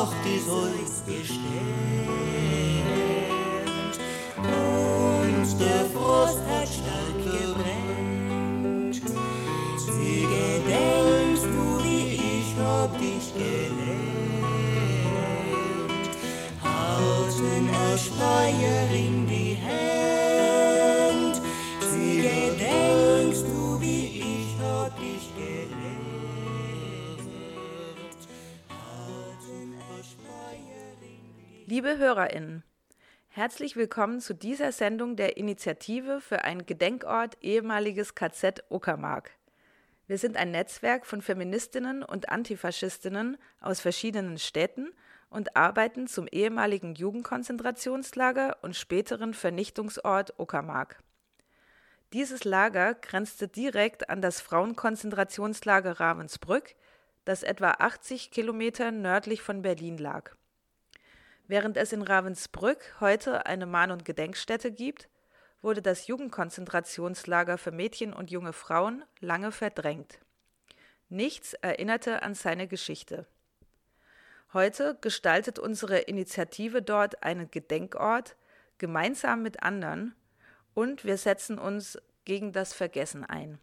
Nacht ist uns gestellt und der Frost hat stark gebrennt. Sie gedenkst du, wie ich hab dich gelernt, halten ein Schleier in die Hand. Sie gedenkst du, wie ich hab dich gelernt. Liebe HörerInnen, herzlich willkommen zu dieser Sendung der Initiative für einen Gedenkort ehemaliges KZ Uckermark. Wir sind ein Netzwerk von Feministinnen und Antifaschistinnen aus verschiedenen Städten und arbeiten zum ehemaligen Jugendkonzentrationslager und späteren Vernichtungsort Uckermark. Dieses Lager grenzte direkt an das Frauenkonzentrationslager Ravensbrück, das etwa 80 Kilometer nördlich von Berlin lag. Während es in Ravensbrück heute eine Mahn- und Gedenkstätte gibt, wurde das Jugendkonzentrationslager für Mädchen und junge Frauen lange verdrängt. Nichts erinnerte an seine Geschichte. Heute gestaltet unsere Initiative dort einen Gedenkort, gemeinsam mit anderen, und wir setzen uns gegen das Vergessen ein.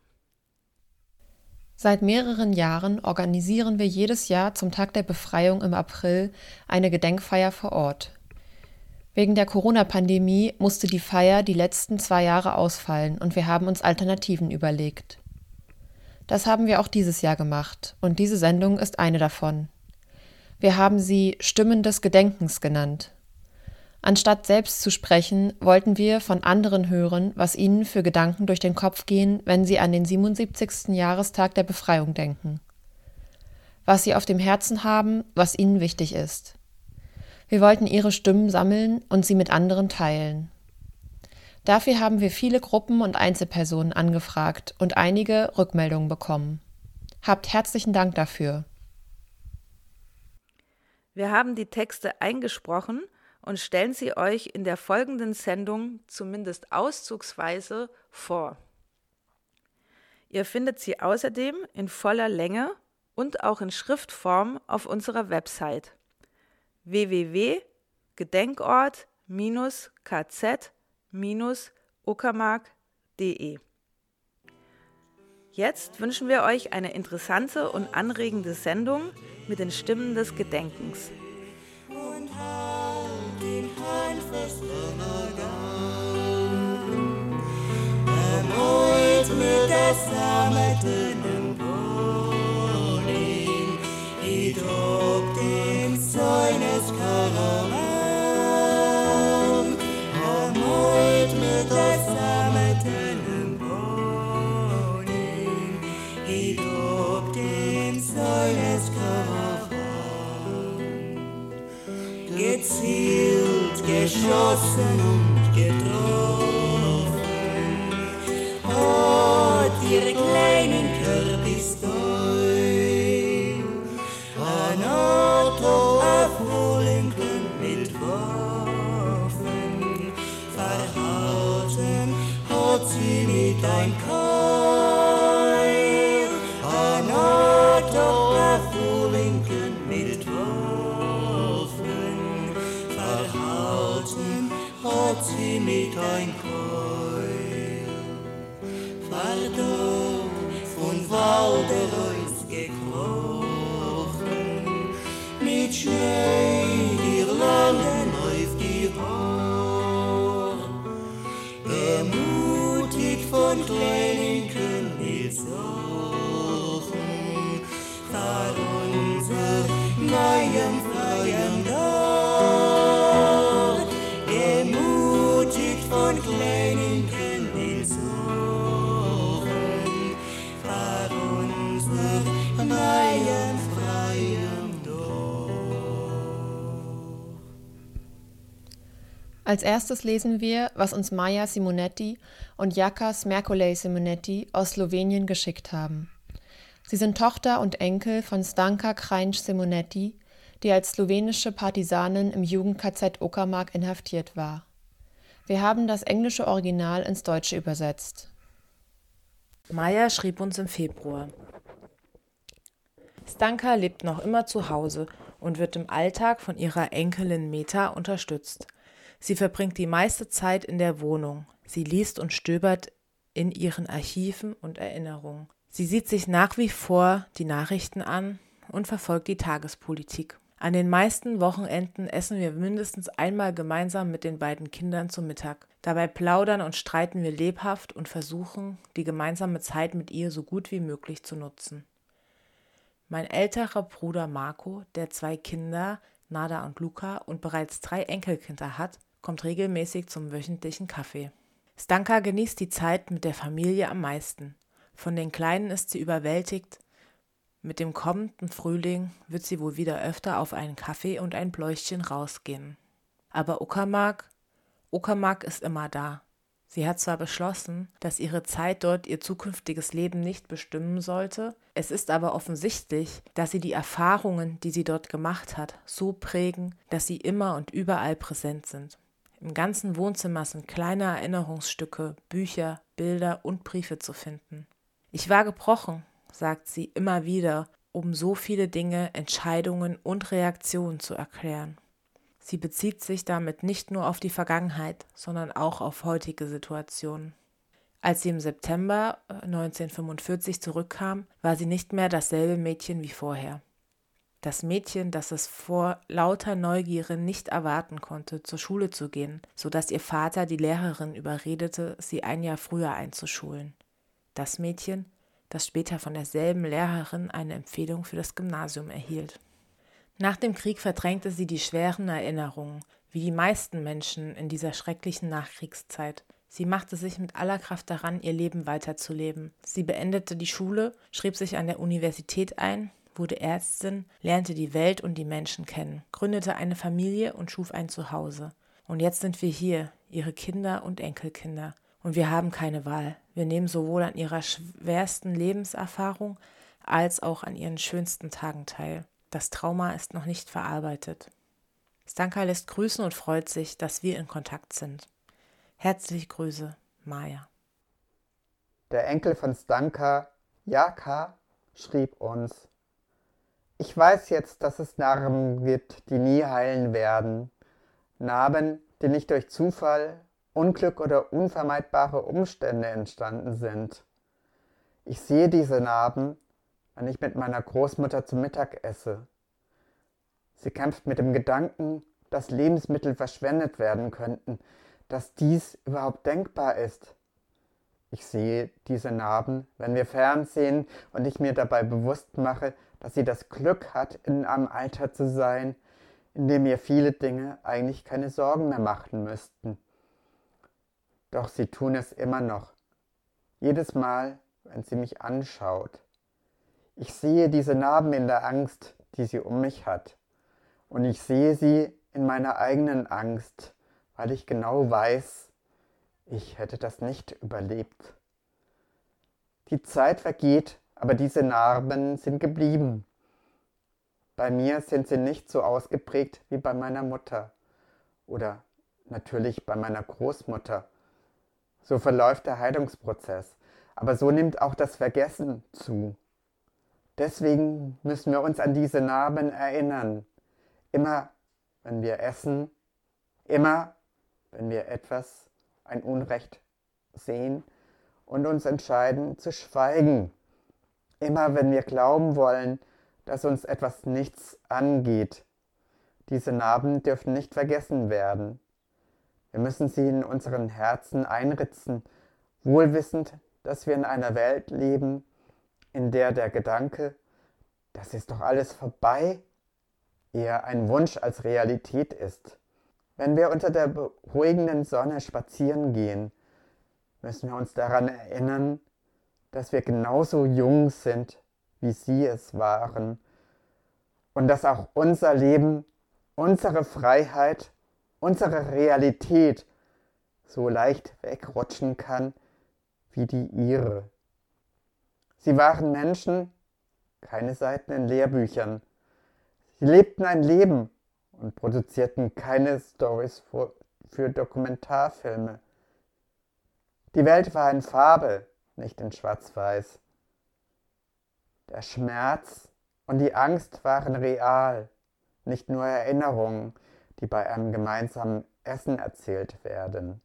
Seit mehreren Jahren organisieren wir jedes Jahr zum Tag der Befreiung im April eine Gedenkfeier vor Ort. Wegen der Corona-Pandemie musste die Feier die letzten 2 Jahre ausfallen und wir haben uns Alternativen überlegt. Das haben wir auch dieses Jahr gemacht und diese Sendung ist eine davon. Wir haben sie Stimmen des Gedenkens genannt. Anstatt selbst zu sprechen, wollten wir von anderen hören, was ihnen für Gedanken durch den Kopf gehen, wenn sie an den 77. Jahrestag der Befreiung denken. Was sie auf dem Herzen haben, was ihnen wichtig ist. Wir wollten ihre Stimmen sammeln und sie mit anderen teilen. Dafür haben wir viele Gruppen und Einzelpersonen angefragt und einige Rückmeldungen bekommen. Habt herzlichen Dank dafür. Wir haben die Texte eingesprochen und stellen sie euch in der folgenden Sendung zumindest auszugsweise vor. Ihr findet sie außerdem in voller Länge und auch in Schriftform auf unserer Website www.gedenkort-kz-uckermark.de. Jetzt wünschen wir euch eine interessante und anregende Sendung mit den Stimmen des Gedenkens. Mit der sammetenen Bohnen, ich trug den seines Karawan. Erneut mit der sammetenen Bohnen, ich trug den seines Karawan. Gezielt, geschossen und getroffen, ihre kleinen Körpistol, ein Auto aufholen können mit Waffen, verhalten hat sie mit ein Keil, ein Auto aufholen können mit Waffen, verhalten hat sie mit ein Keil. Von Walde rausgekrochen, mit Schneeirlanden auf die Haar, ermutigt von kleinen Königssachen, war unser neuem freien Tag, ermutigt von kleinen Königssachen. Als erstes lesen wir, was uns Maja Simonetti und Jaka Smerkolej Simonetti aus Slowenien geschickt haben. Sie sind Tochter und Enkel von Stanka Krajnc-Simonetti, die als slowenische Partisanin im Jugend-KZ Uckermark inhaftiert war. Wir haben das englische Original ins Deutsche übersetzt. Maja schrieb uns im Februar: Stanka lebt noch immer zu Hause und wird im Alltag von ihrer Enkelin Meta unterstützt. Sie verbringt die meiste Zeit in der Wohnung. Sie liest und stöbert in ihren Archiven und Erinnerungen. Sie sieht sich nach wie vor die Nachrichten an und verfolgt die Tagespolitik. An den meisten Wochenenden essen wir mindestens einmal gemeinsam mit den beiden Kindern zu Mittag. Dabei plaudern und streiten wir lebhaft und versuchen, die gemeinsame Zeit mit ihr so gut wie möglich zu nutzen. Mein älterer Bruder Marco, der 2 Kinder, Nada und Luca, und bereits 3 Enkelkinder hat, kommt regelmäßig zum wöchentlichen Kaffee. Stanka genießt die Zeit mit der Familie am meisten. Von den Kleinen ist sie überwältigt. Mit dem kommenden Frühling wird sie wohl wieder öfter auf einen Kaffee und ein Bläuschen rausgehen. Aber Uckermark ist immer da. Sie hat zwar beschlossen, dass ihre Zeit dort ihr zukünftiges Leben nicht bestimmen sollte, es ist aber offensichtlich, dass sie die Erfahrungen, die sie dort gemacht hat, so prägen, dass sie immer und überall präsent sind. Im ganzen Wohnzimmer sind kleine Erinnerungsstücke, Bücher, Bilder und Briefe zu finden. Ich war gebrochen, sagt sie immer wieder, um so viele Dinge, Entscheidungen und Reaktionen zu erklären. Sie bezieht sich damit nicht nur auf die Vergangenheit, sondern auch auf heutige Situationen. Als sie im September 1945 zurückkam, war sie nicht mehr dasselbe Mädchen wie vorher. Das Mädchen, das es vor lauter Neugierde nicht erwarten konnte, zur Schule zu gehen, sodass ihr Vater die Lehrerin überredete, sie ein Jahr früher einzuschulen. Das Mädchen, das später von derselben Lehrerin eine Empfehlung für das Gymnasium erhielt. Nach dem Krieg verdrängte sie die schweren Erinnerungen, wie die meisten Menschen in dieser schrecklichen Nachkriegszeit. Sie machte sich mit aller Kraft daran, ihr Leben weiterzuleben. Sie beendete die Schule, schrieb sich an der Universität ein, wurde Ärztin, lernte die Welt und die Menschen kennen, gründete eine Familie und schuf ein Zuhause. Und jetzt sind wir hier, ihre Kinder und Enkelkinder. Und wir haben keine Wahl. Wir nehmen sowohl an ihrer schwersten Lebenserfahrung als auch an ihren schönsten Tagen teil. Das Trauma ist noch nicht verarbeitet. Stanka lässt grüßen und freut sich, dass wir in Kontakt sind. Herzliche Grüße, Maja. Der Enkel von Stanka, Jaka, schrieb uns: Ich weiß jetzt, dass es Narben gibt, die nie heilen werden. Narben, die nicht durch Zufall, Unglück oder unvermeidbare Umstände entstanden sind. Ich sehe diese Narben, wenn ich mit meiner Großmutter zu Mittag esse. Sie kämpft mit dem Gedanken, dass Lebensmittel verschwendet werden könnten, dass dies überhaupt denkbar ist. Ich sehe diese Narben, wenn wir Fernsehen und ich mir dabei bewusst mache, dass sie das Glück hat, in einem Alter zu sein, in dem ihr viele Dinge eigentlich keine Sorgen mehr machen müssten. Doch sie tun es immer noch. Jedes Mal, wenn sie mich anschaut. Ich sehe diese Narben in der Angst, die sie um mich hat. Und ich sehe sie in meiner eigenen Angst, weil ich genau weiß, ich hätte das nicht überlebt. Die Zeit vergeht, aber diese Narben sind geblieben. Bei mir sind sie nicht so ausgeprägt wie bei meiner Mutter oder natürlich bei meiner Großmutter. So verläuft der Heilungsprozess, aber so nimmt auch das Vergessen zu. Deswegen müssen wir uns an diese Narben erinnern. Immer, wenn wir essen, immer, wenn wir ein Unrecht sehen und uns entscheiden zu schweigen. Immer, wenn wir glauben wollen, dass uns etwas nichts angeht. Diese Narben dürfen nicht vergessen werden. Wir müssen sie in unseren Herzen einritzen, wohlwissend, dass wir in einer Welt leben, in der der Gedanke, das ist doch alles vorbei, eher ein Wunsch als Realität ist. Wenn wir unter der beruhigenden Sonne spazieren gehen, müssen wir uns daran erinnern, dass wir genauso jung sind, wie sie es waren und dass auch unser Leben, unsere Freiheit, unsere Realität so leicht wegrutschen kann wie die ihre. Sie waren Menschen, keine Seiten in Lehrbüchern. Sie lebten ein Leben und produzierten keine Storys für Dokumentarfilme. Die Welt war in Farbe, nicht in Schwarz-Weiß. Der Schmerz und die Angst waren real, nicht nur Erinnerungen, die bei einem gemeinsamen Essen erzählt werden.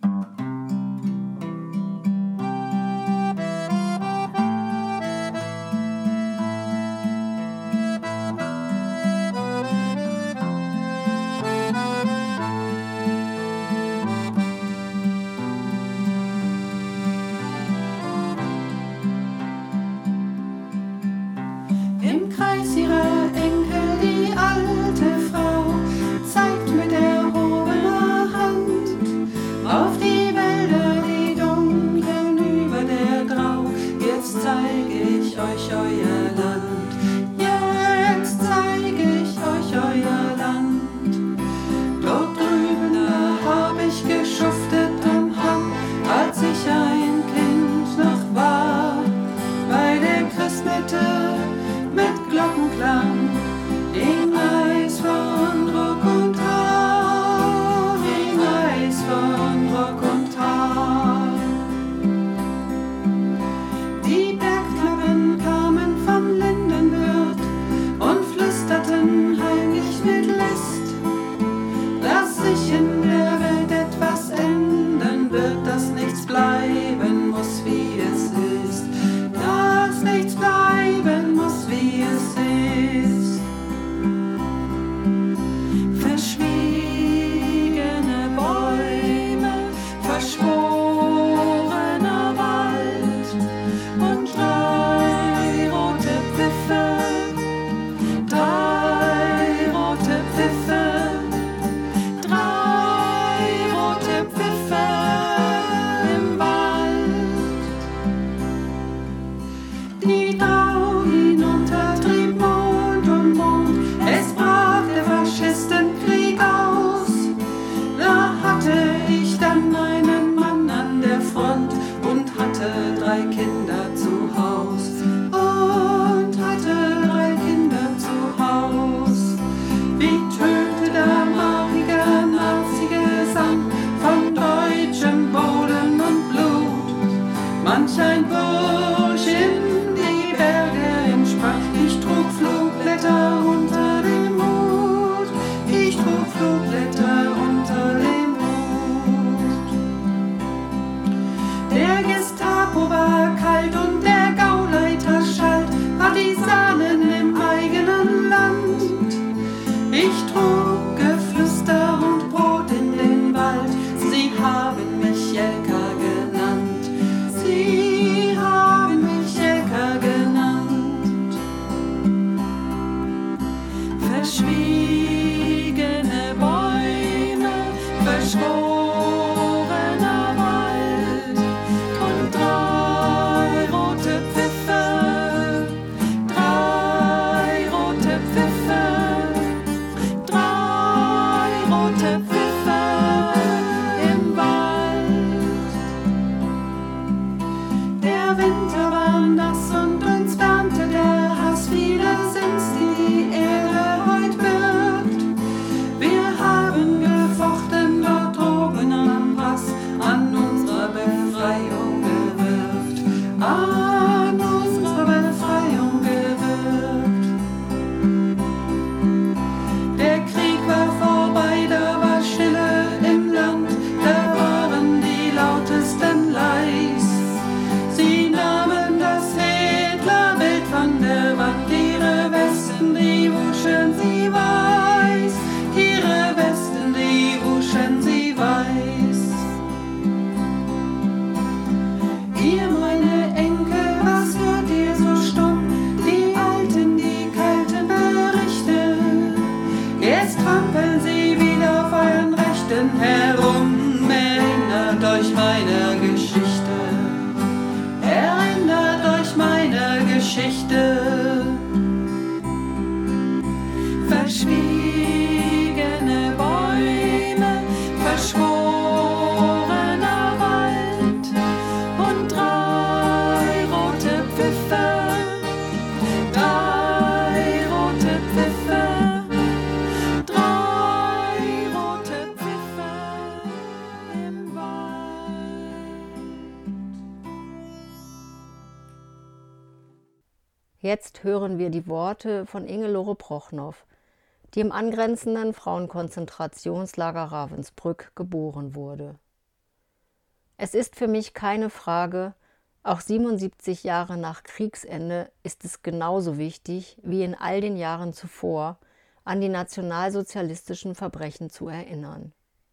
Im Kreis ihrer Enkel die alte Frau zeigt mit erhobener Hand auf die Wälder, die dunkeln über der Grau. Jetzt zeig ich euch euer Land, jetzt zeig ich euch euer Land. Dort drüben, da hab ich geschuftet am Hang, als ich ein Kind noch war, bei der Christmette mit Glockenklang, den Eis von Rock und Haar, den Eis von Rock und Haar. Die Bergknappen kamen vom Lindenwirt und flüsterten heimlich mit List, dass sich in der Welt etwas ändern wird, dass nichts bleiben muss, wie es ist, dass nichts bleiben muss, wie es ist. Verschwiegene Bäume, verschworener Wald und drei rote Pfiffe, drei rote Pfiffe, drei rote Pfiffe im Wald. Die Drau hinunter trieb Mond um Mond, es brach der Faschistenkrieg aus. Da hatte ich dann einen Mann an der Front und hatte drei Kinder zu Haus. Und hatte drei Kinder zu Haus. Wie tönte der markige Nazi-Gesang von deutschem Boden und Blut. Manch ein Bursch in die Berge entsprang. Ich trug Flugblätter unter dem Hut. Ich trug Flugblätter unter dem Hut. Der Gestapo war kalt und der Gauleiter schalt. Partisanen im eigenen Land. Ich trug Geflüster und Brot in den Wald. Sie haben mich Jelka genannt. Sie haben mich Jelka genannt. Verschwiegene Bäume, verschworener Wald und drei rote Pfiffe, drei rote Pfiffe, drei rote Pfiffe im Wald. Der Winter war nass und uns wärmte der Hass. Viele sind's, die die Erde heut birgt. Wir haben gefochten, dort droben am Pass, an unserer Befreiung gewirkt, an unserer Befreiung gewirkt. Der Krieg war vorbei, da war Stille im Land, da waren die lautesten leis. Sie nahmen das Hitlerbild von der Wand, ihre Westen, die wuschen sie weiß, ihre Westen, die wuschen sie weiß. Ihr meine Enkel, was hört ihr so stumm? Die Alten, die kalten Berichte. Jetzt trampeln sie wieder auf euren Rechten herum. Erinnert euch meiner Geschichte. Erinnert euch meiner Geschichte. Verschwiegene Bäume, verschworener Wald und drei rote Pfiffe, drei rote Pfiffe, drei rote Pfiffe im Wald. Jetzt hören wir die Worte von Ingelore Prochnow. die im angrenzenden Frauenkonzentrationslager Ravensbrück geboren wurde. Es ist für mich keine Frage, auch 77 Jahre nach Kriegsende ist es genauso wichtig wie in all den Jahren zuvor, an die nationalsozialistischen Verbrechen zu erinnern.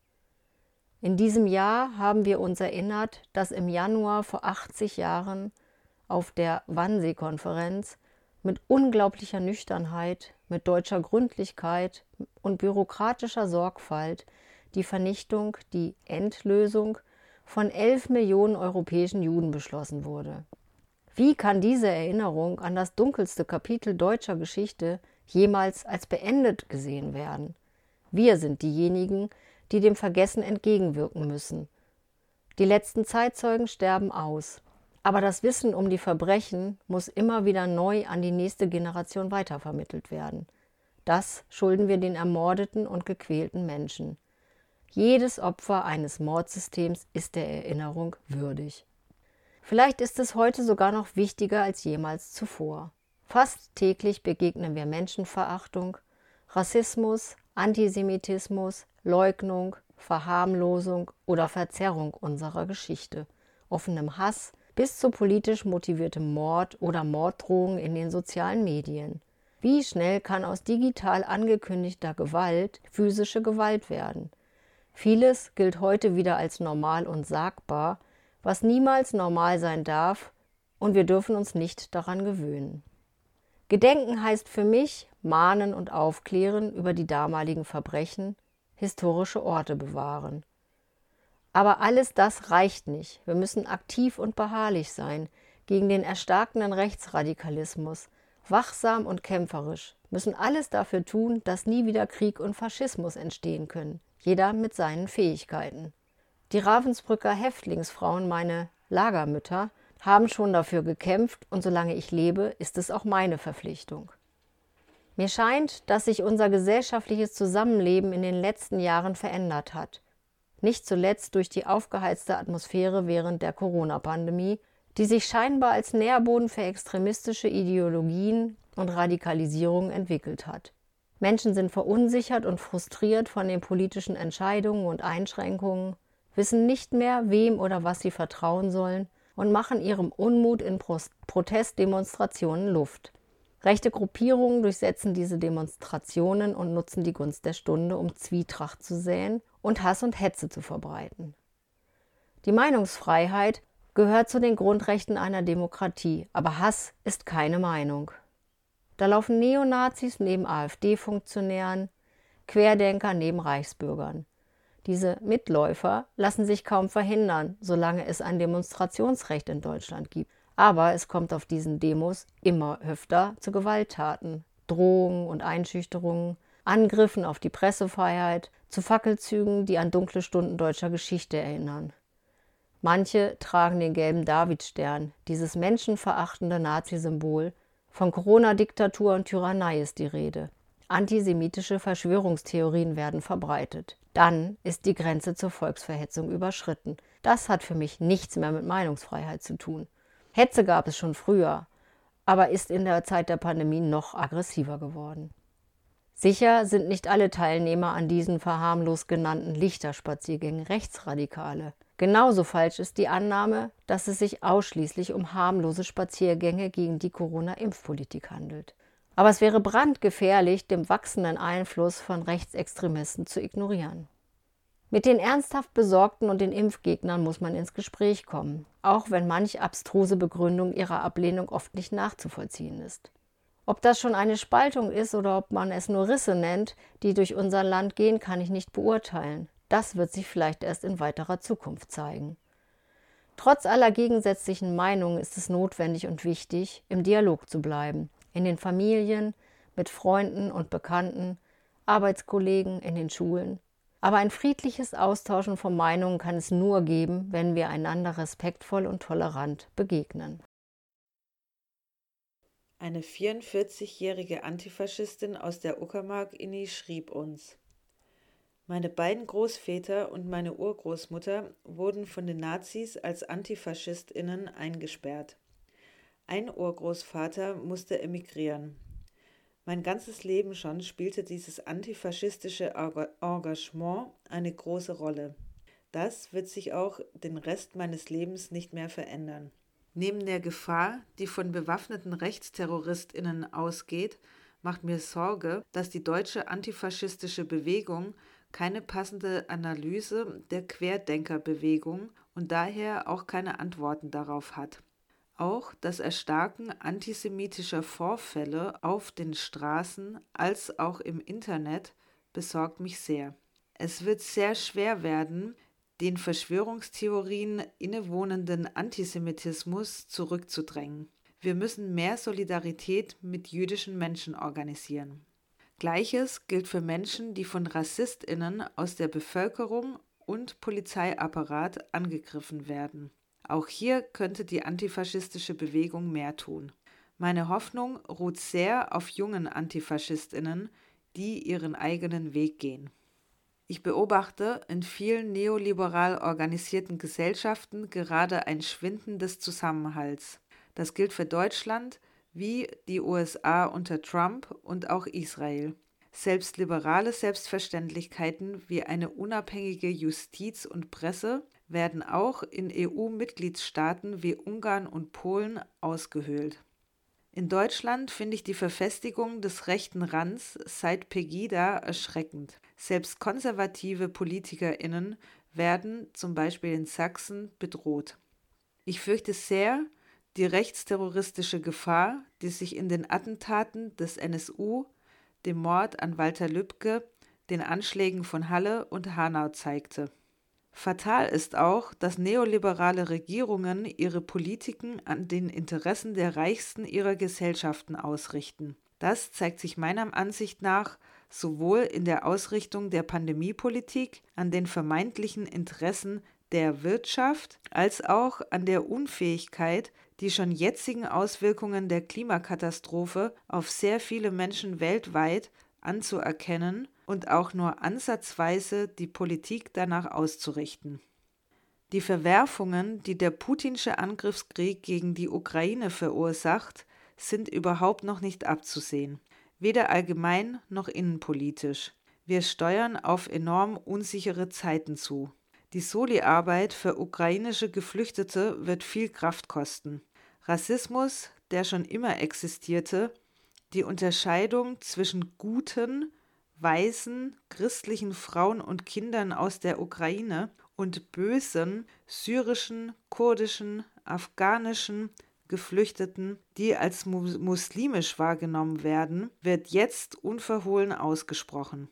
In diesem Jahr haben wir uns erinnert, dass im Januar vor 80 Jahren auf der Wannsee-Konferenz mit unglaublicher Nüchternheit, mit deutscher Gründlichkeit und bürokratischer Sorgfalt die Vernichtung, die Endlösung von 11 Millionen europäischen Juden beschlossen wurde. Wie kann diese Erinnerung an das dunkelste Kapitel deutscher Geschichte jemals als beendet gesehen werden? Wir sind diejenigen, die dem Vergessen entgegenwirken müssen. Die letzten Zeitzeugen sterben aus, aber das Wissen um die Verbrechen muss immer wieder neu an die nächste Generation weitervermittelt werden. Das schulden wir den ermordeten und gequälten Menschen. Jedes Opfer eines Mordsystems ist der Erinnerung würdig. Vielleicht ist es heute sogar noch wichtiger als jemals zuvor. Fast täglich begegnen wir Menschenverachtung, Rassismus, Antisemitismus, Leugnung, Verharmlosung oder Verzerrung unserer Geschichte, offenem Hass bis zu politisch motiviertem Mord oder Morddrohungen in den sozialen Medien. Wie schnell kann aus digital angekündigter Gewalt physische Gewalt werden? Vieles gilt heute wieder als normal und sagbar, was niemals normal sein darf, und wir dürfen uns nicht daran gewöhnen. Gedenken heißt für mich mahnen und aufklären über die damaligen Verbrechen, historische Orte bewahren. Aber alles das reicht nicht. Wir müssen aktiv und beharrlich sein gegen den erstarkenden Rechtsradikalismus, wachsam und kämpferisch, müssen alles dafür tun, dass nie wieder Krieg und Faschismus entstehen können, jeder mit seinen Fähigkeiten. Die Ravensbrücker Häftlingsfrauen, meine Lagermütter, haben schon dafür gekämpft und solange ich lebe, ist es auch meine Verpflichtung. Mir scheint, dass sich unser gesellschaftliches Zusammenleben in den letzten Jahren verändert hat. Nicht zuletzt durch die aufgeheizte Atmosphäre während der Corona-Pandemie, die sich scheinbar als Nährboden für extremistische Ideologien und Radikalisierung entwickelt hat. Menschen sind verunsichert und frustriert von den politischen Entscheidungen und Einschränkungen, wissen nicht mehr, wem oder was sie vertrauen sollen und machen ihrem Unmut in Protestdemonstrationen Luft. Rechte Gruppierungen durchsetzen diese Demonstrationen und nutzen die Gunst der Stunde, um Zwietracht zu säen und Hass und Hetze zu verbreiten. Die Meinungsfreiheit gehört zu den Grundrechten einer Demokratie, aber Hass ist keine Meinung. Da laufen Neonazis neben AfD-Funktionären, Querdenker neben Reichsbürgern. Diese Mitläufer lassen sich kaum verhindern, solange es ein Demonstrationsrecht in Deutschland gibt. Aber es kommt auf diesen Demos immer öfter zu Gewalttaten, Drohungen und Einschüchterungen, Angriffen auf die Pressefreiheit, zu Fackelzügen, die an dunkle Stunden deutscher Geschichte erinnern. Manche tragen den gelben Davidstern, dieses menschenverachtende Nazi-Symbol. Von Corona-Diktatur und Tyrannei ist die Rede. Antisemitische Verschwörungstheorien werden verbreitet. Dann ist die Grenze zur Volksverhetzung überschritten. Das hat für mich nichts mehr mit Meinungsfreiheit zu tun. Hetze gab es schon früher, aber ist in der Zeit der Pandemie noch aggressiver geworden. Sicher sind nicht alle Teilnehmer an diesen verharmlos genannten Lichterspaziergängen Rechtsradikale. Genauso falsch ist die Annahme, dass es sich ausschließlich um harmlose Spaziergänge gegen die Corona-Impfpolitik handelt. Aber es wäre brandgefährlich, den wachsenden Einfluss von Rechtsextremisten zu ignorieren. Mit den ernsthaft Besorgten und den Impfgegnern muss man ins Gespräch kommen, auch wenn manch abstruse Begründung ihrer Ablehnung oft nicht nachzuvollziehen ist. Ob das schon eine Spaltung ist oder ob man es nur Risse nennt, die durch unser Land gehen, kann ich nicht beurteilen. Das wird sich vielleicht erst in weiterer Zukunft zeigen. Trotz aller gegensätzlichen Meinungen ist es notwendig und wichtig, im Dialog zu bleiben, in den Familien, mit Freunden und Bekannten, Arbeitskollegen, in den Schulen. Aber ein friedliches Austauschen von Meinungen kann es nur geben, wenn wir einander respektvoll und tolerant begegnen. Eine 44-jährige Antifaschistin aus der Uckermark-Inni schrieb uns: Meine beiden Großväter und meine Urgroßmutter wurden von den Nazis als AntifaschistInnen eingesperrt. Ein Urgroßvater musste emigrieren. Mein ganzes Leben schon spielte dieses antifaschistische Engagement eine große Rolle. Das wird sich auch den Rest meines Lebens nicht mehr verändern. Neben der Gefahr, die von bewaffneten RechtsterroristInnen ausgeht, macht mir Sorge, dass die deutsche antifaschistische Bewegung keine passende Analyse der Querdenkerbewegung und daher auch keine Antworten darauf hat. Auch das Erstarken antisemitischer Vorfälle auf den Straßen als auch im Internet besorgt mich sehr. Es wird sehr schwer werden, den Verschwörungstheorien innewohnenden Antisemitismus zurückzudrängen. Wir müssen mehr Solidarität mit jüdischen Menschen organisieren. Gleiches gilt für Menschen, die von RassistInnen aus der Bevölkerung und Polizeiapparat angegriffen werden. Auch hier könnte die antifaschistische Bewegung mehr tun. Meine Hoffnung ruht sehr auf jungen AntifaschistInnen, die ihren eigenen Weg gehen. Ich beobachte in vielen neoliberal organisierten Gesellschaften gerade ein Schwinden des Zusammenhalts. Das gilt für Deutschland wie die USA unter Trump und auch Israel. Selbst liberale Selbstverständlichkeiten wie eine unabhängige Justiz und Presse werden auch in EU-Mitgliedstaaten wie Ungarn und Polen ausgehöhlt. In Deutschland finde ich die Verfestigung des rechten Rands seit Pegida erschreckend. Selbst konservative PolitikerInnen werden, zum Beispiel in Sachsen, bedroht. Ich fürchte sehr die rechtsterroristische Gefahr, die sich in den Attentaten des NSU, dem Mord an Walter Lübcke, den Anschlägen von Halle und Hanau zeigte. Fatal ist auch, dass neoliberale Regierungen ihre Politiken an den Interessen der Reichsten ihrer Gesellschaften ausrichten. Das zeigt sich meiner Ansicht nach sowohl in der Ausrichtung der Pandemiepolitik, an den vermeintlichen Interessen der Wirtschaft, als auch an der Unfähigkeit, die schon jetzigen Auswirkungen der Klimakatastrophe auf sehr viele Menschen weltweit anzuerkennen und auch nur ansatzweise die Politik danach auszurichten. Die Verwerfungen, die der putinsche Angriffskrieg gegen die Ukraine verursacht, sind überhaupt noch nicht abzusehen, weder allgemein noch innenpolitisch. Wir steuern auf enorm unsichere Zeiten zu. Die Soli-Arbeit für ukrainische Geflüchtete wird viel Kraft kosten. Rassismus, der schon immer existierte, die Unterscheidung zwischen guten, weißen, christlichen Frauen und Kindern aus der Ukraine und bösen, syrischen, kurdischen, afghanischen Geflüchteten, die als muslimisch wahrgenommen werden, wird jetzt unverhohlen ausgesprochen.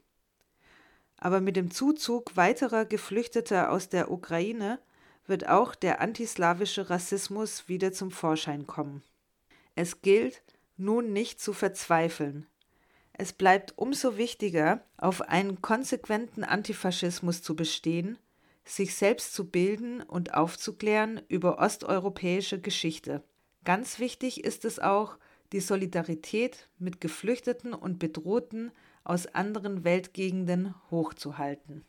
Aber mit dem Zuzug weiterer Geflüchteter aus der Ukraine wird auch der antislawische Rassismus wieder zum Vorschein kommen. Es gilt, nun nicht zu verzweifeln. Es bleibt umso wichtiger, auf einen konsequenten Antifaschismus zu bestehen, sich selbst zu bilden und aufzuklären über osteuropäische Geschichte. Ganz wichtig ist es auch, die Solidarität mit Geflüchteten und Bedrohten aus anderen Weltgegenden hochzuhalten.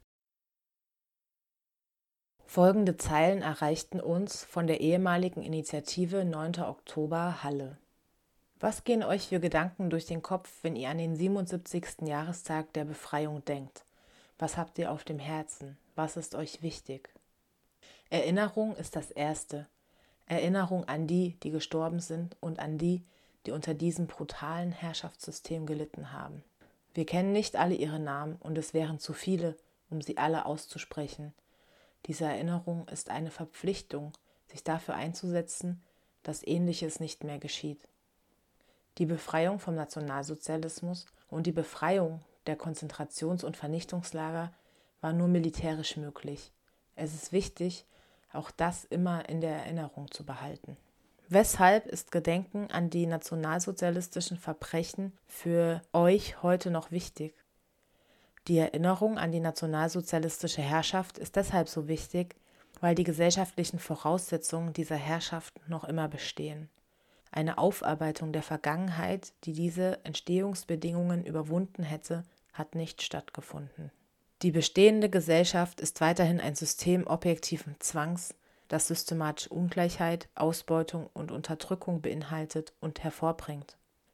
Folgende Zeilen erreichten uns von der ehemaligen Initiative 9. Oktober Halle. Was gehen euch für Gedanken durch den Kopf, wenn ihr an den 77. Jahrestag der Befreiung denkt? Was habt ihr auf dem Herzen? Was ist euch wichtig? Erinnerung ist das Erste. Erinnerung an die, die gestorben sind und an die, die unter diesem brutalen Herrschaftssystem gelitten haben. Wir kennen nicht alle ihre Namen und es wären zu viele, um sie alle auszusprechen. Diese Erinnerung ist eine Verpflichtung, sich dafür einzusetzen, dass Ähnliches nicht mehr geschieht. Die Befreiung vom Nationalsozialismus und die Befreiung der Konzentrations- und Vernichtungslager war nur militärisch möglich. Es ist wichtig, auch das immer in der Erinnerung zu behalten. Weshalb ist Gedenken an die nationalsozialistischen Verbrechen für euch heute noch wichtig? Die Erinnerung an die nationalsozialistische Herrschaft ist deshalb so wichtig, weil die gesellschaftlichen Voraussetzungen dieser Herrschaft noch immer bestehen. Eine Aufarbeitung der Vergangenheit, die diese Entstehungsbedingungen überwunden hätte, hat nicht stattgefunden. Die bestehende Gesellschaft ist weiterhin ein System objektiven Zwangs, das systematische Ungleichheit, Ausbeutung und Unterdrückung beinhaltet und hervorbringt.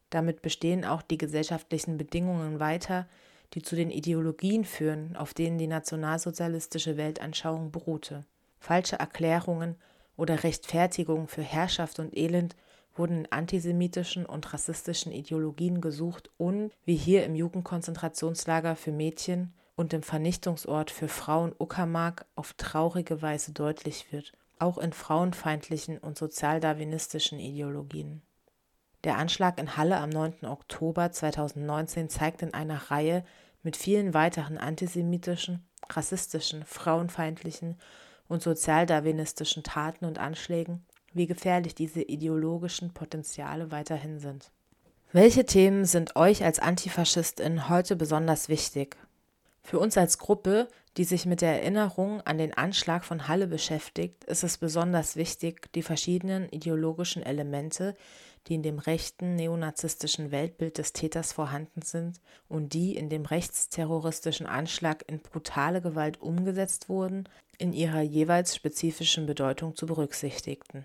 Damit bestehen auch die gesellschaftlichen Bedingungen weiter, die zu den Ideologien führen, auf denen die nationalsozialistische Weltanschauung beruhte. Falsche Erklärungen oder Rechtfertigungen für Herrschaft und Elend wurden in antisemitischen und rassistischen Ideologien gesucht und, wie hier im Jugendkonzentrationslager für Mädchen und im Vernichtungsort für Frauen Uckermark auf traurige Weise deutlich wird, auch in frauenfeindlichen und sozialdarwinistischen Ideologien. Der Anschlag in Halle am 9. Oktober 2019 zeigt in einer Reihe mit vielen weiteren antisemitischen, rassistischen, frauenfeindlichen und sozialdarwinistischen Taten und Anschlägen, wie gefährlich diese ideologischen Potenziale weiterhin sind. Welche Themen sind euch als AntifaschistInnen heute besonders wichtig? Für uns als Gruppe, die sich mit der Erinnerung an den Anschlag von Halle beschäftigt, ist es besonders wichtig, die verschiedenen ideologischen Elemente, die in dem rechten neonazistischen Weltbild des Täters vorhanden sind und die in dem rechtsterroristischen Anschlag in brutale Gewalt umgesetzt wurden, in ihrer jeweils spezifischen Bedeutung zu berücksichtigen.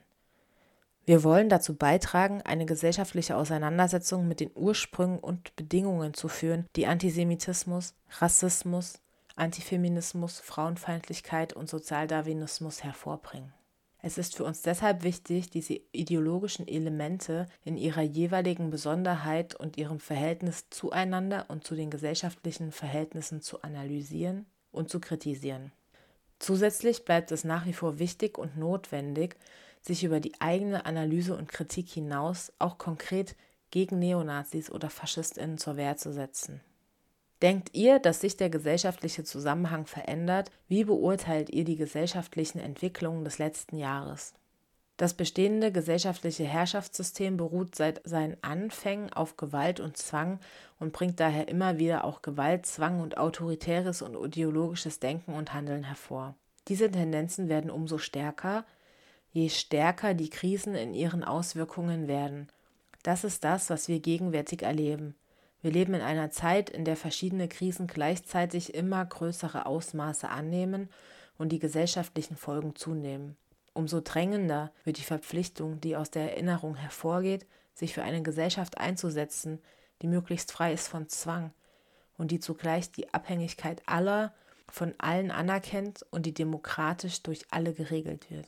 Wir wollen dazu beitragen, eine gesellschaftliche Auseinandersetzung mit den Ursprüngen und Bedingungen zu führen, die Antisemitismus, Rassismus, Antifeminismus, Frauenfeindlichkeit und Sozialdarwinismus hervorbringen. Es ist für uns deshalb wichtig, diese ideologischen Elemente in ihrer jeweiligen Besonderheit und ihrem Verhältnis zueinander und zu den gesellschaftlichen Verhältnissen zu analysieren und zu kritisieren. Zusätzlich bleibt es nach wie vor wichtig und notwendig, sich über die eigene Analyse und Kritik hinaus auch konkret gegen Neonazis oder FaschistInnen zur Wehr zu setzen. Denkt ihr, dass sich der gesellschaftliche Zusammenhang verändert? Wie beurteilt ihr die gesellschaftlichen Entwicklungen des letzten Jahres? Das bestehende gesellschaftliche Herrschaftssystem beruht seit seinen Anfängen auf Gewalt und Zwang und bringt daher immer wieder auch Gewalt, Zwang und autoritäres und ideologisches Denken und Handeln hervor. Diese Tendenzen werden umso stärker, je stärker die Krisen in ihren Auswirkungen werden. Das ist das, was wir gegenwärtig erleben. Wir leben in einer Zeit, in der verschiedene Krisen gleichzeitig immer größere Ausmaße annehmen und die gesellschaftlichen Folgen zunehmen. Umso drängender wird die Verpflichtung, die aus der Erinnerung hervorgeht, sich für eine Gesellschaft einzusetzen, die möglichst frei ist von Zwang und die zugleich die Abhängigkeit aller von allen anerkennt und die demokratisch durch alle geregelt wird.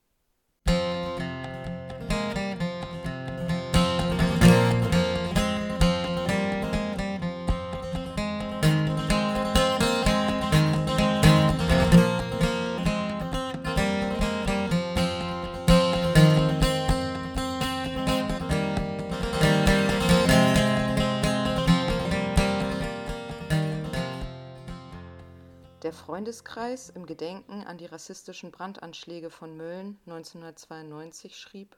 Der Freundeskreis im Gedenken an die rassistischen Brandanschläge von Mölln 1992 schrieb: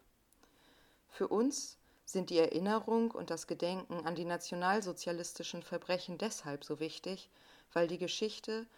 Für uns sind die Erinnerung und das Gedenken an die nationalsozialistischen Verbrechen deshalb so wichtig, weil die Geschichte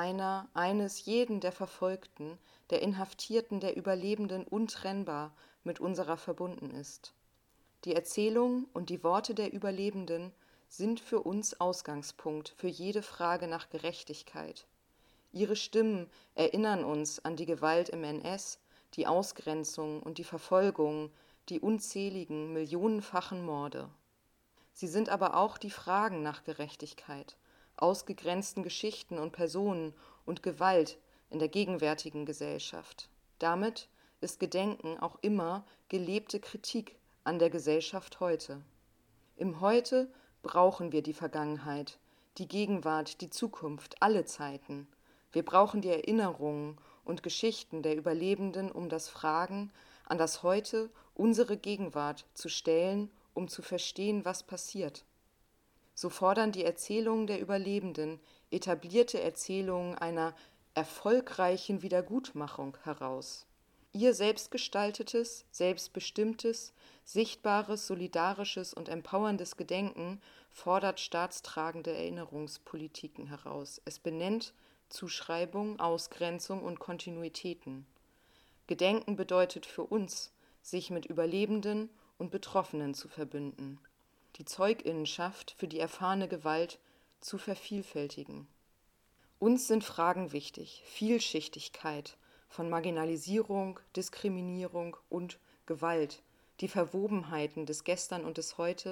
eines jeden der Verfolgten, der Inhaftierten, der Überlebenden untrennbar mit unserer verbunden ist. Die Erzählung und die Worte der Überlebenden sind für uns Ausgangspunkt für jede Frage nach Gerechtigkeit. Ihre Stimmen erinnern uns an die Gewalt im NS, die Ausgrenzung und die Verfolgung, die unzähligen, millionenfachen Morde. Sie sind aber auch die Fragen nach Gerechtigkeit, ausgegrenzten Geschichten und Personen und Gewalt in der gegenwärtigen Gesellschaft. Damit ist Gedenken auch immer gelebte Kritik an der Gesellschaft heute. Im Heute brauchen wir die Vergangenheit, die Gegenwart, die Zukunft, alle Zeiten. Wir brauchen die Erinnerungen und Geschichten der Überlebenden, um das Fragen an das Heute, unsere Gegenwart, zu stellen, um zu verstehen, was passiert. So fordern die Erzählungen der Überlebenden etablierte Erzählungen einer erfolgreichen Wiedergutmachung heraus. Ihr selbstgestaltetes, selbstbestimmtes, sichtbares, solidarisches und empowerndes Gedenken fordert staatstragende Erinnerungspolitiken heraus. Es benennt Zuschreibung, Ausgrenzung und Kontinuitäten. Gedenken bedeutet für uns, sich mit Überlebenden und Betroffenen zu verbünden, die Zeuginnenschaft für die erfahrene Gewalt zu vervielfältigen. Uns sind Fragen wichtig: Vielschichtigkeit von Marginalisierung, Diskriminierung und Gewalt, die Verwobenheiten des Gestern und des Heute,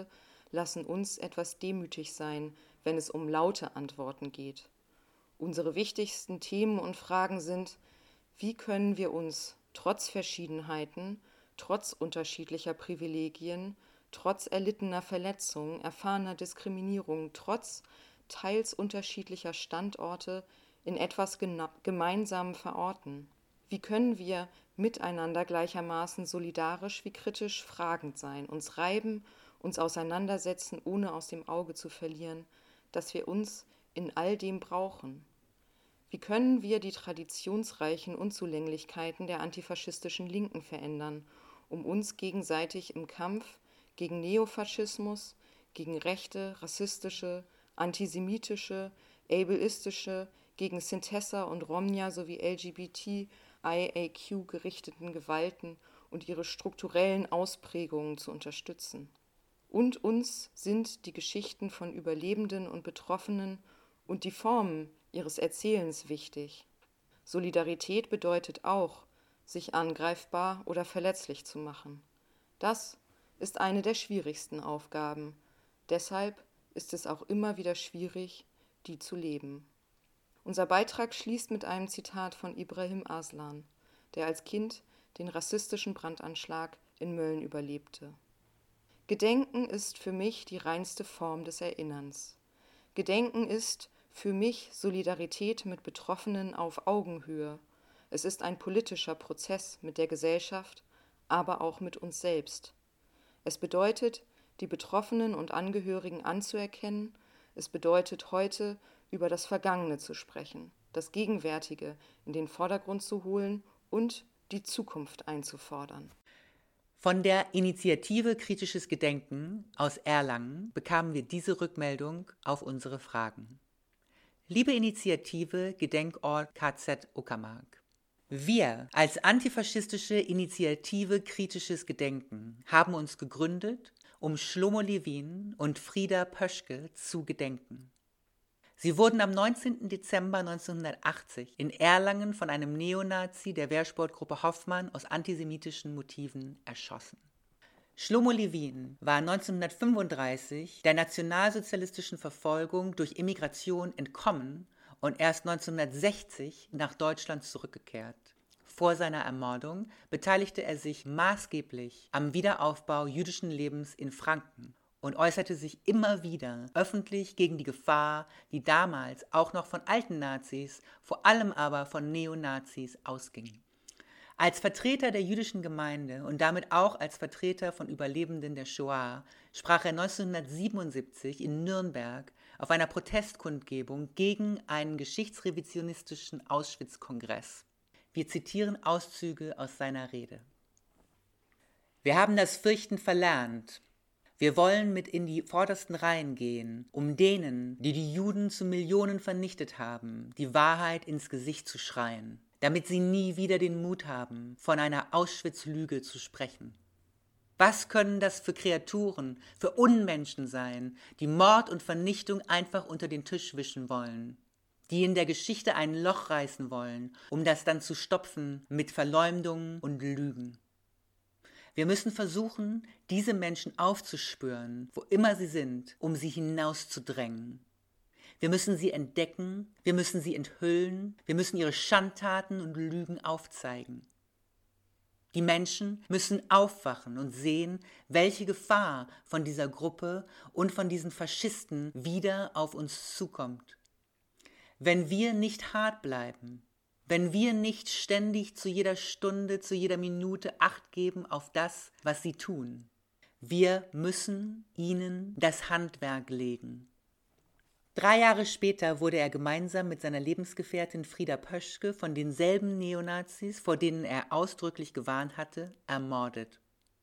lassen uns etwas demütig sein, wenn es um laute Antworten geht. Unsere wichtigsten Themen und Fragen sind: Wie können wir uns trotz Verschiedenheiten, trotz unterschiedlicher Privilegien, trotz erlittener Verletzungen, erfahrener Diskriminierung, trotz teils unterschiedlicher Standorte in etwas Gemeinsamem verorten? Wie können wir miteinander gleichermaßen solidarisch wie kritisch fragend sein, uns reiben, uns auseinandersetzen, ohne aus dem Auge zu verlieren, dass wir uns in all dem brauchen? Wie können wir die traditionsreichen Unzulänglichkeiten der antifaschistischen Linken verändern, um uns gegenseitig im Kampf gegen Neofaschismus, gegen rechte, rassistische, antisemitische, ableistische, gegen Sintessa und Romnia sowie LGBTIAQ gerichteten Gewalten und ihre strukturellen Ausprägungen zu unterstützen? Und uns sind die Geschichten von Überlebenden und Betroffenen und die Formen ihres Erzählens wichtig. Solidarität bedeutet auch, sich angreifbar oder verletzlich zu machen. Das ist eine der schwierigsten Aufgaben. Deshalb ist es auch immer wieder schwierig, die zu leben. Unser Beitrag schließt mit einem Zitat von Ibrahim Aslan, der als Kind den rassistischen Brandanschlag in Mölln überlebte. Gedenken ist für mich die reinste Form des Erinnerns. Gedenken ist für mich Solidarität mit Betroffenen auf Augenhöhe. Es ist ein politischer Prozess mit der Gesellschaft, aber auch mit uns selbst. Es bedeutet, die Betroffenen und Angehörigen anzuerkennen. Es bedeutet, heute über das Vergangene zu sprechen, das Gegenwärtige in den Vordergrund zu holen und die Zukunft einzufordern. Von der Initiative Kritisches Gedenken aus Erlangen bekamen wir diese Rückmeldung auf unsere Fragen. Liebe Initiative Gedenkort KZ Uckermark, wir als antifaschistische Initiative Kritisches Gedenken haben uns gegründet, um Shlomo Levin und Frieda Pöschke zu gedenken. Sie wurden am 19. Dezember 1980 in Erlangen von einem Neonazi der Wehrsportgruppe Hoffmann aus antisemitischen Motiven erschossen. Shlomo Levin war 1935 der nationalsozialistischen Verfolgung durch Immigration entkommen und erst 1960 nach Deutschland zurückgekehrt. Vor seiner Ermordung beteiligte er sich maßgeblich am Wiederaufbau jüdischen Lebens in Franken und äußerte sich immer wieder öffentlich gegen die Gefahr, die damals auch noch von alten Nazis, vor allem aber von Neonazis ausging. Als Vertreter der jüdischen Gemeinde und damit auch als Vertreter von Überlebenden der Shoah sprach er 1977 in Nürnberg auf einer Protestkundgebung gegen einen geschichtsrevisionistischen Auschwitz-Kongress. Wir zitieren Auszüge aus seiner Rede. Wir haben das Fürchten verlernt. Wir wollen mit in die vordersten Reihen gehen, um denen, die die Juden zu Millionen vernichtet haben, die Wahrheit ins Gesicht zu schreien, damit sie nie wieder den Mut haben, von einer Auschwitz-Lüge zu sprechen. Was können das für Kreaturen, für Unmenschen sein, die Mord und Vernichtung einfach unter den Tisch wischen wollen, die in der Geschichte ein Loch reißen wollen, um das dann zu stopfen mit Verleumdungen und Lügen? Wir müssen versuchen, diese Menschen aufzuspüren, wo immer sie sind, um sie hinauszudrängen. Wir müssen sie entdecken, wir müssen sie enthüllen, wir müssen ihre Schandtaten und Lügen aufzeigen. Die Menschen müssen aufwachen und sehen, welche Gefahr von dieser Gruppe und von diesen Faschisten wieder auf uns zukommt. Wenn wir nicht hart bleiben, wenn wir nicht ständig zu jeder Stunde, zu jeder Minute Acht geben auf das, was sie tun, wir müssen ihnen das Handwerk legen. 3 Jahre später wurde er gemeinsam mit seiner Lebensgefährtin Frieda Pöschke von denselben Neonazis, vor denen er ausdrücklich gewarnt hatte, ermordet.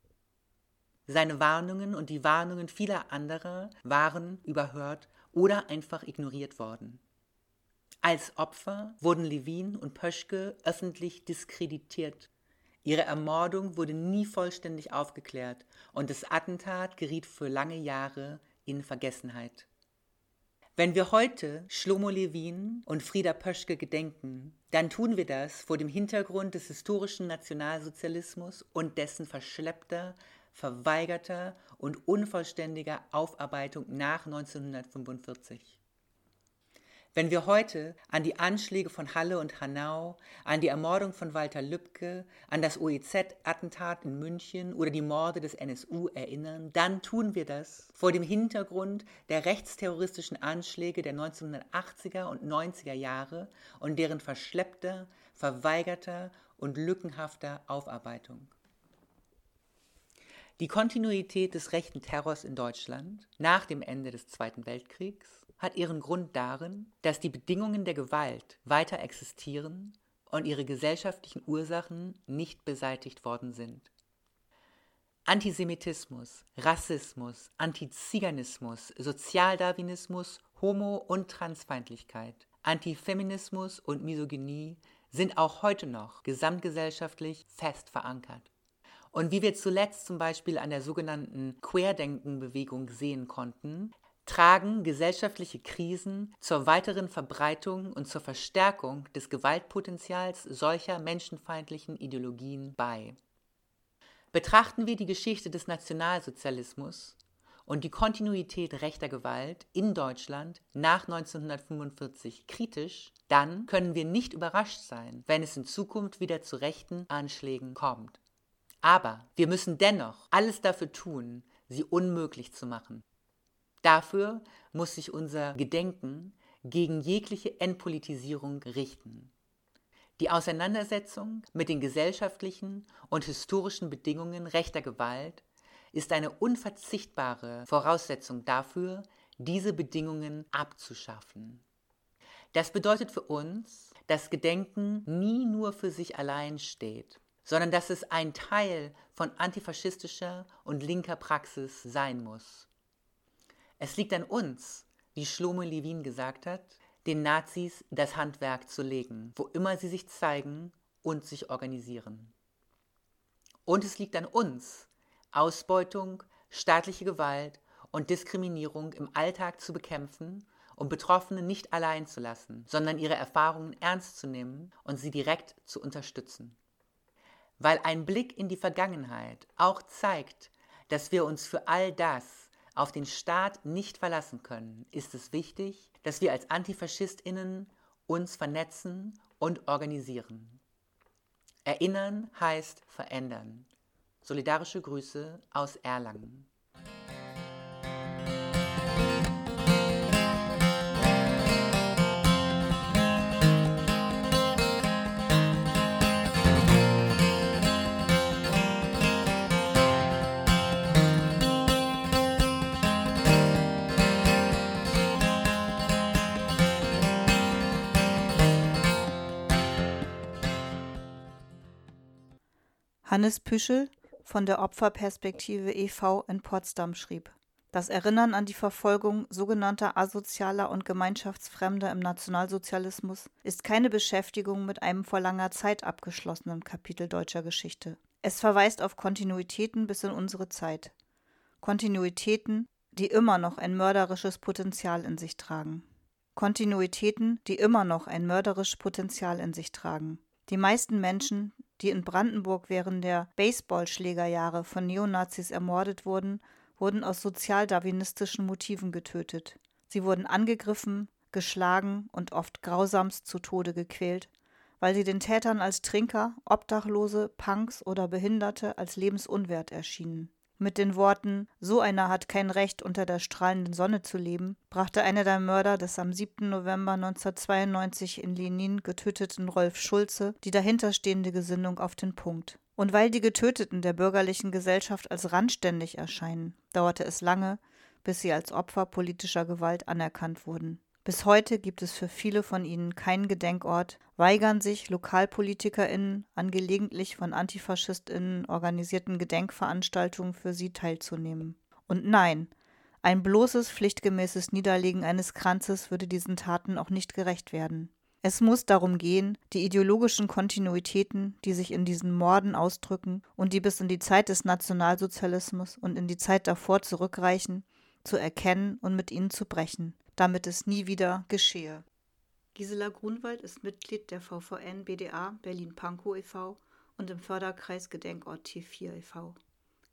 Seine Warnungen und die Warnungen vieler anderer waren überhört oder einfach ignoriert worden. Als Opfer wurden Levin und Pöschke öffentlich diskreditiert. Ihre Ermordung wurde nie vollständig aufgeklärt und das Attentat geriet für lange Jahre in Vergessenheit. Wenn wir heute Shlomo Levin und Frieda Pöschke gedenken, dann tun wir das vor dem Hintergrund des historischen Nationalsozialismus und dessen verschleppter, verweigerter und unvollständiger Aufarbeitung nach 1945. Wenn wir heute an die Anschläge von Halle und Hanau, an die Ermordung von Walter Lübcke, an das OEZ-Attentat in München oder die Morde des NSU erinnern, dann tun wir das vor dem Hintergrund der rechtsterroristischen Anschläge der 1980er und 90er Jahre und deren verschleppter, verweigerter und lückenhafter Aufarbeitung. Die Kontinuität des rechten Terrors in Deutschland nach dem Ende des Zweiten Weltkriegs hat ihren Grund darin, dass die Bedingungen der Gewalt weiter existieren und ihre gesellschaftlichen Ursachen nicht beseitigt worden sind. Antisemitismus, Rassismus, Antiziganismus, Sozialdarwinismus, Homo- und Transfeindlichkeit, Antifeminismus und Misogynie sind auch heute noch gesamtgesellschaftlich fest verankert. Und wie wir zuletzt zum Beispiel an der sogenannten Querdenken-Bewegung sehen konnten, tragen gesellschaftliche Krisen zur weiteren Verbreitung und zur Verstärkung des Gewaltpotenzials solcher menschenfeindlichen Ideologien bei. Betrachten wir die Geschichte des Nationalsozialismus und die Kontinuität rechter Gewalt in Deutschland nach 1945 kritisch, dann können wir nicht überrascht sein, wenn es in Zukunft wieder zu rechten Anschlägen kommt. Aber wir müssen dennoch alles dafür tun, sie unmöglich zu machen. Dafür muss sich unser Gedenken gegen jegliche Entpolitisierung richten. Die Auseinandersetzung mit den gesellschaftlichen und historischen Bedingungen rechter Gewalt ist eine unverzichtbare Voraussetzung dafür, diese Bedingungen abzuschaffen. Das bedeutet für uns, dass Gedenken nie nur für sich allein steht, sondern dass es ein Teil von antifaschistischer und linker Praxis sein muss. Es liegt an uns, wie Shlomo Levin gesagt hat, den Nazis das Handwerk zu legen, wo immer sie sich zeigen und sich organisieren. Und es liegt an uns, Ausbeutung, staatliche Gewalt und Diskriminierung im Alltag zu bekämpfen und Betroffene nicht allein zu lassen, sondern ihre Erfahrungen ernst zu nehmen und sie direkt zu unterstützen. Weil ein Blick in die Vergangenheit auch zeigt, dass wir uns für all das auf den Staat nicht verlassen können, ist es wichtig, dass wir als AntifaschistInnen uns vernetzen und organisieren. Erinnern heißt verändern. Solidarische Grüße aus Erlangen. Hannes Püschel von der Opferperspektive e.V. in Potsdam schrieb: Das Erinnern an die Verfolgung sogenannter Asozialer und Gemeinschaftsfremder im Nationalsozialismus ist keine Beschäftigung mit einem vor langer Zeit abgeschlossenen Kapitel deutscher Geschichte. Es verweist auf Kontinuitäten bis in unsere Zeit. Kontinuitäten, die immer noch ein mörderisches Potenzial in sich tragen. Kontinuitäten, die immer noch ein mörderisches Potenzial in sich tragen. Die meisten Menschen, die in Brandenburg während der Baseballschlägerjahre von Neonazis ermordet wurden, wurden aus sozialdarwinistischen Motiven getötet. Sie wurden angegriffen, geschlagen und oft grausamst zu Tode gequält, weil sie den Tätern als Trinker, Obdachlose, Punks oder Behinderte als lebensunwert erschienen. Mit den Worten „So einer hat kein Recht, unter der strahlenden Sonne zu leben“, brachte einer der Mörder des am 7. November 1992 in Lenin getöteten Rolf Schulze die dahinterstehende Gesinnung auf den Punkt. Und weil die Getöteten der bürgerlichen Gesellschaft als randständig erscheinen, dauerte es lange, bis sie als Opfer politischer Gewalt anerkannt wurden. Bis heute gibt es für viele von ihnen keinen Gedenkort, weigern sich LokalpolitikerInnen an gelegentlich von AntifaschistInnen organisierten Gedenkveranstaltungen für sie teilzunehmen. Und nein, ein bloßes pflichtgemäßes Niederlegen eines Kranzes würde diesen Taten auch nicht gerecht werden. Es muss darum gehen, die ideologischen Kontinuitäten, die sich in diesen Morden ausdrücken und die bis in die Zeit des Nationalsozialismus und in die Zeit davor zurückreichen, zu erkennen und mit ihnen zu brechen, damit es nie wieder geschehe. Gisela Grunwald ist Mitglied der VVN BDA Berlin-Pankow e.V. und im Förderkreis Gedenkort T4 e.V.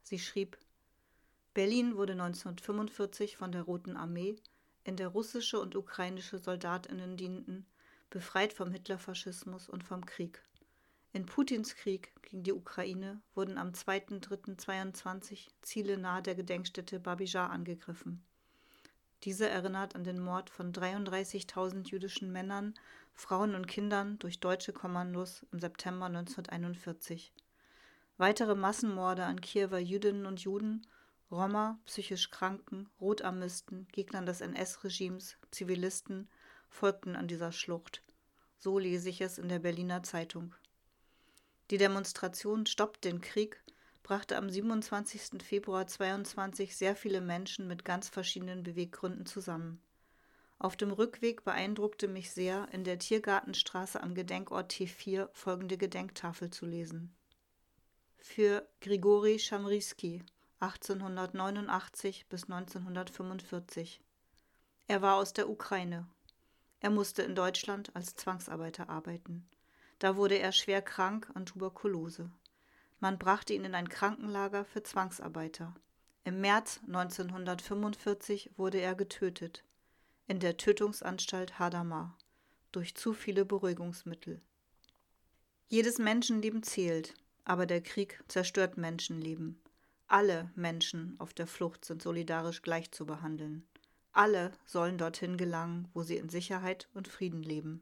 Sie schrieb: Berlin wurde 1945 von der Roten Armee, in der russische und ukrainische SoldatInnen dienten, befreit vom Hitlerfaschismus und vom Krieg. In Putins Krieg gegen die Ukraine wurden am 2.3.22 Ziele nahe der Gedenkstätte Babi Jar angegriffen. Diese erinnert an den Mord von 33.000 jüdischen Männern, Frauen und Kindern durch deutsche Kommandos im September 1941. Weitere Massenmorde an Kiewer Jüdinnen und Juden, Roma, psychisch Kranken, Rotarmisten, Gegnern des NS-Regimes, Zivilisten folgten an dieser Schlucht. So lese ich es in der Berliner Zeitung. Die Demonstration Stoppt den Krieg brachte am 27. Februar 2022 sehr viele Menschen mit ganz verschiedenen Beweggründen zusammen. Auf dem Rückweg beeindruckte mich sehr, in der Tiergartenstraße am Gedenkort T4 folgende Gedenktafel zu lesen. Für Grigori Schamriski, 1889 bis 1945. Er war aus der Ukraine. Er musste in Deutschland als Zwangsarbeiter arbeiten. Da wurde er schwer krank an Tuberkulose. Man brachte ihn in ein Krankenlager für Zwangsarbeiter. Im März 1945 wurde er getötet. In der Tötungsanstalt Hadamar. Durch zu viele Beruhigungsmittel. Jedes Menschenleben zählt, aber der Krieg zerstört Menschenleben. Alle Menschen auf der Flucht sind solidarisch gleich zu behandeln. Alle sollen dorthin gelangen, wo sie in Sicherheit und Frieden leben.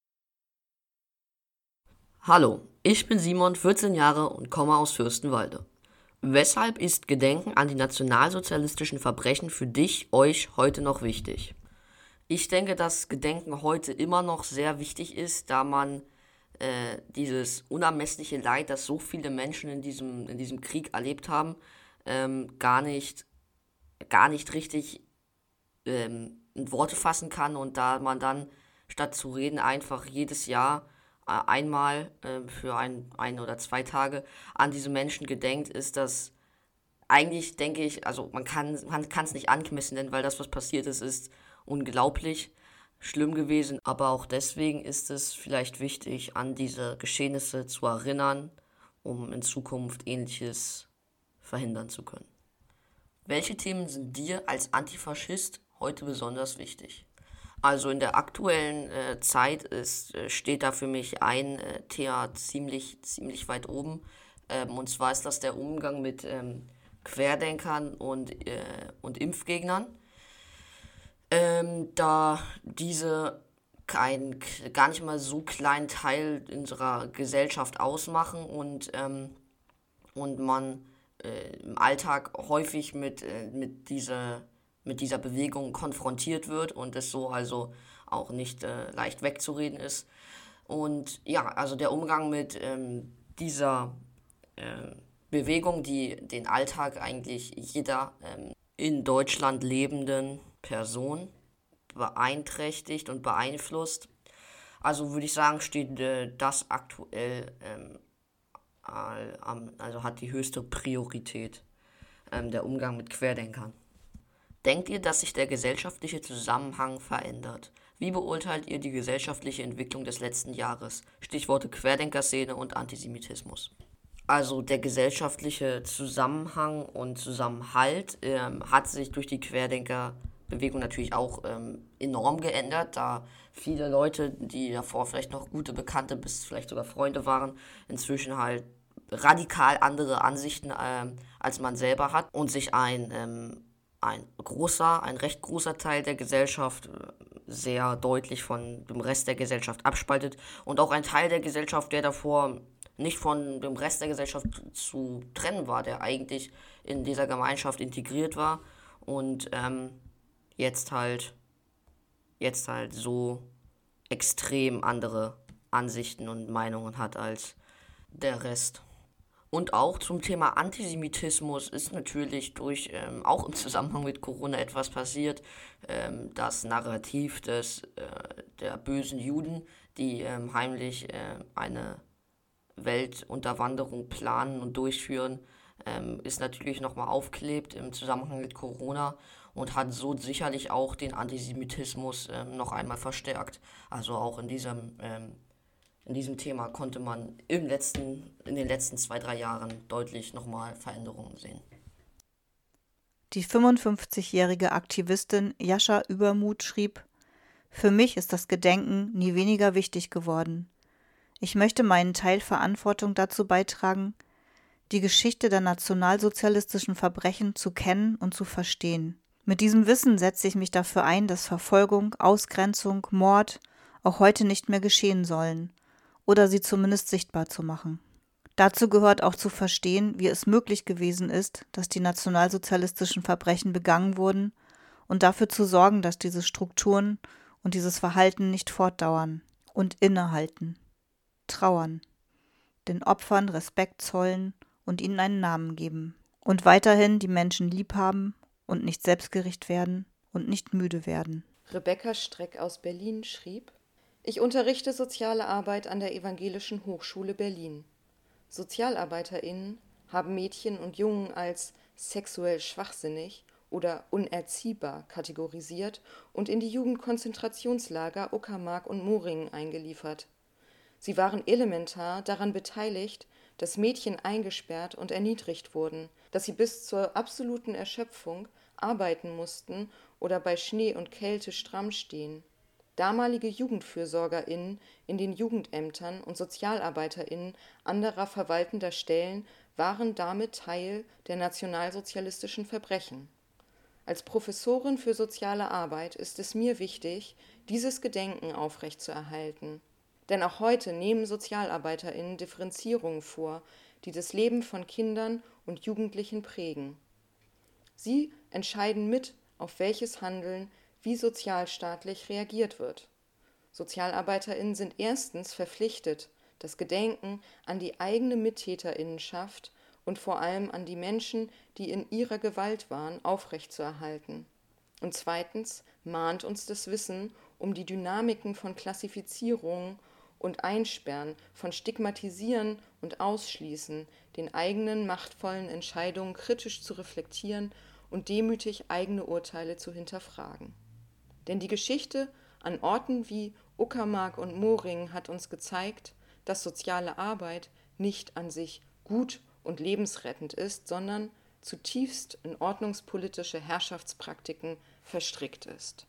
Hallo, ich bin Simon, 14 Jahre und komme aus Fürstenwalde. Weshalb ist Gedenken an die nationalsozialistischen Verbrechen für dich, euch heute noch wichtig? Ich denke, dass Gedenken heute immer noch sehr wichtig ist, da man dieses unermessliche Leid, das so viele Menschen in diesem Krieg erlebt haben, gar nicht richtig in Worte fassen kann, und da man dann statt zu reden einfach jedes Jahr einmal für ein oder 2 Tage an diese Menschen gedenkt, ist das eigentlich, denke ich, also man kann es nicht angemessen nennen, weil das, was passiert ist unglaublich schlimm gewesen. Aber auch deswegen ist es vielleicht wichtig, an diese Geschehnisse zu erinnern, um in Zukunft Ähnliches verhindern zu können. Welche Themen sind dir als Antifaschist heute besonders wichtig? Also in der aktuellen Zeit steht da für mich ein Thema ziemlich weit oben. Und zwar ist das der Umgang mit Querdenkern und Impfgegnern. Da diese gar nicht mal so kleinen Teil unserer Gesellschaft ausmachen und man im Alltag häufig mit dieser Bewegung konfrontiert wird und es so also auch nicht leicht wegzureden ist. Und ja, also der Umgang mit dieser Bewegung, die den Alltag eigentlich jeder in Deutschland lebenden Person beeinträchtigt und beeinflusst. Also würde ich sagen, steht das aktuell, also hat die höchste Priorität, der Umgang mit Querdenkern. Denkt ihr, dass sich der gesellschaftliche Zusammenhang verändert? Wie beurteilt ihr die gesellschaftliche Entwicklung des letzten Jahres? Stichworte Querdenkerszene und Antisemitismus. Also der gesellschaftliche Zusammenhang und Zusammenhalt hat sich durch die Querdenkerbewegung natürlich auch enorm geändert, da viele Leute, die davor vielleicht noch gute Bekannte bis vielleicht sogar Freunde waren, inzwischen halt radikal andere Ansichten als man selber hat und sich ein recht großer Teil der Gesellschaft sehr deutlich von dem Rest der Gesellschaft abspaltet und auch ein Teil der Gesellschaft, der davor nicht von dem Rest der Gesellschaft zu trennen war, der eigentlich in dieser Gemeinschaft integriert war und jetzt halt so extrem andere Ansichten und Meinungen hat als der Rest. Und auch zum Thema Antisemitismus ist natürlich auch im Zusammenhang mit Corona etwas passiert. Das Narrativ der bösen Juden, die heimlich eine Weltunterwanderung planen und durchführen, ist natürlich nochmal aufgelebt im Zusammenhang mit Corona und hat so sicherlich auch den Antisemitismus noch einmal verstärkt. Also auch in diesem in diesem Thema konnte man in den letzten 2-3 Jahren deutlich nochmal Veränderungen sehen. Die 55-jährige Aktivistin Jascha Übermuth schrieb: Für mich ist das Gedenken nie weniger wichtig geworden. Ich möchte meinen Teil Verantwortung dazu beitragen, die Geschichte der nationalsozialistischen Verbrechen zu kennen und zu verstehen. Mit diesem Wissen setze ich mich dafür ein, dass Verfolgung, Ausgrenzung, Mord auch heute nicht mehr geschehen sollen oder sie zumindest sichtbar zu machen. Dazu gehört auch zu verstehen, wie es möglich gewesen ist, dass die nationalsozialistischen Verbrechen begangen wurden und dafür zu sorgen, dass diese Strukturen und dieses Verhalten nicht fortdauern und innehalten, trauern, den Opfern Respekt zollen und ihnen einen Namen geben und weiterhin die Menschen lieb haben und nicht selbstgerecht werden und nicht müde werden. Rebecca Streck aus Berlin schrieb: Ich unterrichte soziale Arbeit an der Evangelischen Hochschule Berlin. SozialarbeiterInnen haben Mädchen und Jungen als sexuell schwachsinnig oder unerziehbar kategorisiert und in die Jugendkonzentrationslager Uckermark und Moringen eingeliefert. Sie waren elementar daran beteiligt, dass Mädchen eingesperrt und erniedrigt wurden, dass sie bis zur absoluten Erschöpfung arbeiten mussten oder bei Schnee und Kälte stramm stehen. Damalige JugendfürsorgerInnen in den Jugendämtern und SozialarbeiterInnen anderer verwaltender Stellen waren damit Teil der nationalsozialistischen Verbrechen. Als Professorin für soziale Arbeit ist es mir wichtig, dieses Gedenken aufrechtzuerhalten. Denn auch heute nehmen SozialarbeiterInnen Differenzierungen vor, die das Leben von Kindern und Jugendlichen prägen. Sie entscheiden mit, auf welches Handeln wie sozialstaatlich reagiert wird. SozialarbeiterInnen sind erstens verpflichtet, das Gedenken an die eigene MittäterInnenschaft und vor allem an die Menschen, die in ihrer Gewalt waren, aufrechtzuerhalten. Und zweitens mahnt uns das Wissen um die Dynamiken von Klassifizierungen und Einsperren, von Stigmatisieren und Ausschließen, den eigenen machtvollen Entscheidungen kritisch zu reflektieren und demütig eigene Urteile zu hinterfragen. Denn die Geschichte an Orten wie Uckermark und Moringen hat uns gezeigt, dass soziale Arbeit nicht an sich gut und lebensrettend ist, sondern zutiefst in ordnungspolitische Herrschaftspraktiken verstrickt ist.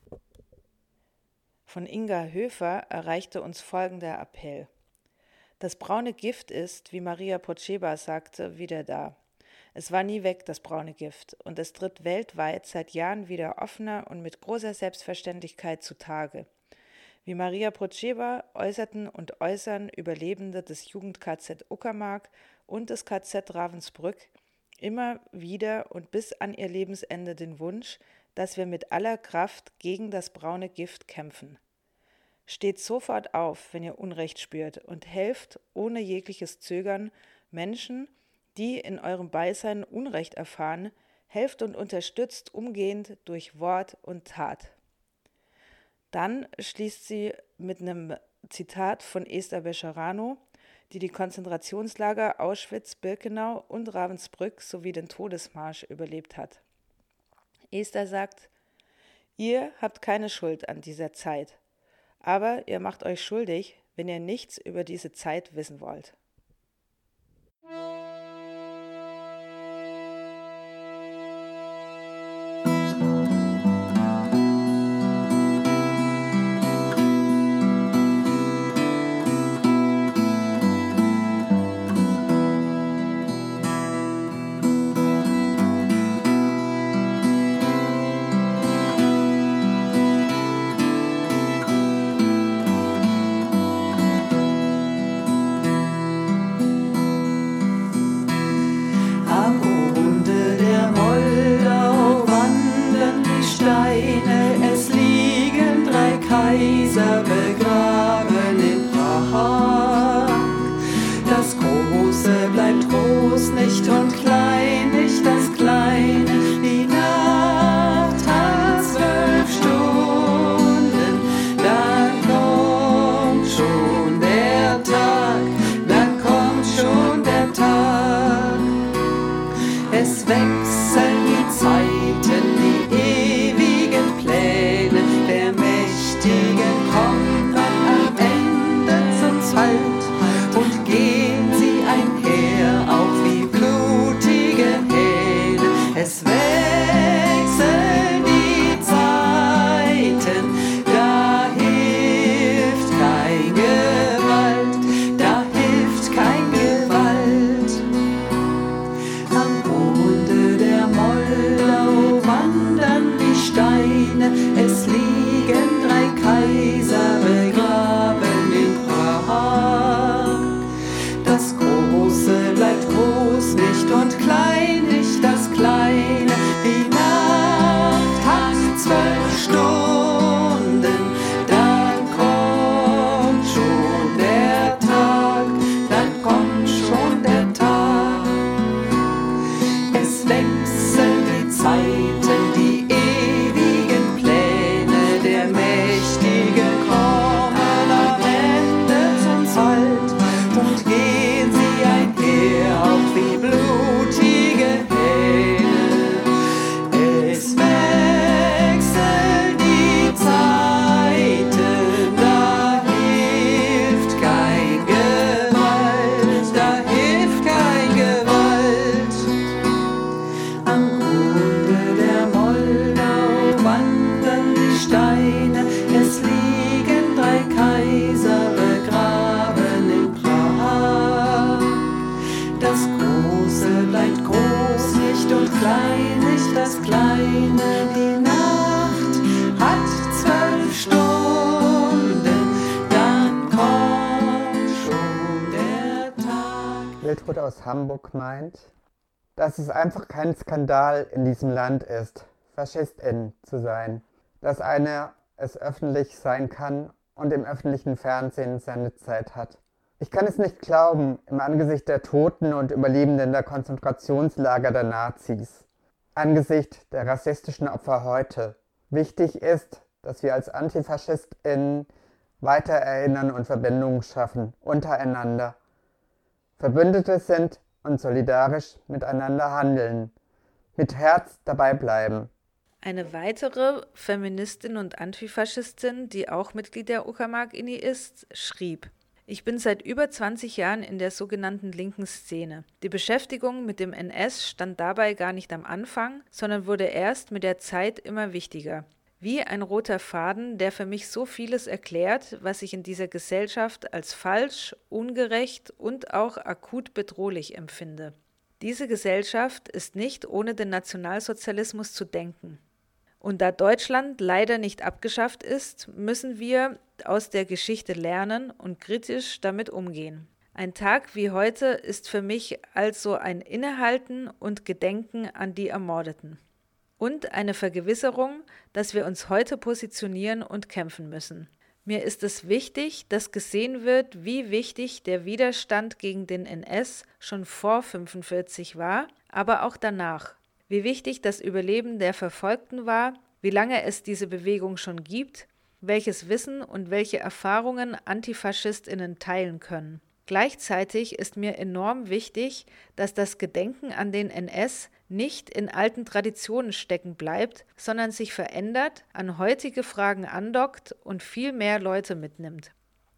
Von Inga Höfer erreichte uns folgender Appell: Das braune Gift ist, wie Maria Potscheba sagte, wieder da. Es war nie weg, das braune Gift, und es tritt weltweit seit Jahren wieder offener und mit großer Selbstverständlichkeit zutage. Wie Maria Potscheba äußerten und äußern Überlebende des Jugend-KZ Uckermark und des KZ Ravensbrück immer wieder und bis an ihr Lebensende den Wunsch, dass wir mit aller Kraft gegen das braune Gift kämpfen. Steht sofort auf, wenn ihr Unrecht spürt, und helft ohne jegliches Zögern Menschen, die in eurem Beisein Unrecht erfahren, helft und unterstützt umgehend durch Wort und Tat. Dann schließt sie mit einem Zitat von Esther Becherano, die Konzentrationslager Auschwitz, Birkenau und Ravensbrück sowie den Todesmarsch überlebt hat. Esther sagt: Ihr habt keine Schuld an dieser Zeit, aber ihr macht euch schuldig, wenn ihr nichts über diese Zeit wissen wollt. Kaiser begraben in Prag. Das Große bleibt groß nicht und klein nicht das Kleine. Die Nacht hat 12 Stunden, dann kommt schon der Tag, dann kommt schon der Tag. Es wechseln die Zeiten, die ewigen Pläne, der Mächtige kommt dann am Ende zum Steine, es liegen 3 Kaiser begraben in Prag. Das Große bleibt groß nicht und klein nicht das Kleine. Die Nacht hat 12 Stunden, dann kommt schon der Tag, dann kommt schon der Tag. Es wechseln die Zeiten, die ewigen Pläne, der Mächtige kommen am Ende zum Halt und gehen sie einher, auch wie blutige Hähne. Es wechseln die Zeiten, da hilft kein Gewalt, da hilft kein Gewalt. Am Grunde der Moldau wandern die Steine, es liegen 3 Kaiser begraben in Prag. Das Große bleibt groß nicht und klein nicht das Kleine. Die Nacht hat 12 Stunden, dann kommt schon der Tag. Wiltrud aus Hamburg meint, dass es einfach kein Skandal in diesem Land ist, Faschistin zu sein, dass einer es öffentlich sein kann und im öffentlichen Fernsehen seine Zeit hat. Ich kann es nicht glauben, im Angesicht der Toten und Überlebenden der Konzentrationslager der Nazis, angesichts der rassistischen Opfer heute. Wichtig ist, dass wir als AntifaschistInnen weiter erinnern und Verbindungen schaffen, untereinander, Verbündete sind und solidarisch miteinander handeln, mit Herz dabei bleiben. Eine weitere Feministin und Antifaschistin, die auch Mitglied der Uckermark-Ini ist, schrieb: Ich bin seit über 20 Jahren in der sogenannten linken Szene. Die Beschäftigung mit dem NS stand dabei gar nicht am Anfang, sondern wurde erst mit der Zeit immer wichtiger. Wie ein roter Faden, der für mich so vieles erklärt, was ich in dieser Gesellschaft als falsch, ungerecht und auch akut bedrohlich empfinde. Diese Gesellschaft ist nicht ohne den Nationalsozialismus zu denken. Und da Deutschland leider nicht abgeschafft ist, müssen wir aus der Geschichte lernen und kritisch damit umgehen. Ein Tag wie heute ist für mich also ein Innehalten und Gedenken an die Ermordeten. Und eine Vergewisserung, dass wir uns heute positionieren und kämpfen müssen. Mir ist es wichtig, dass gesehen wird, wie wichtig der Widerstand gegen den NS schon vor 1945 war, aber auch danach. Wie wichtig das Überleben der Verfolgten war, wie lange es diese Bewegung schon gibt, welches Wissen und welche Erfahrungen AntifaschistInnen teilen können. Gleichzeitig ist mir enorm wichtig, dass das Gedenken an den NS nicht in alten Traditionen stecken bleibt, sondern sich verändert, an heutige Fragen andockt und viel mehr Leute mitnimmt.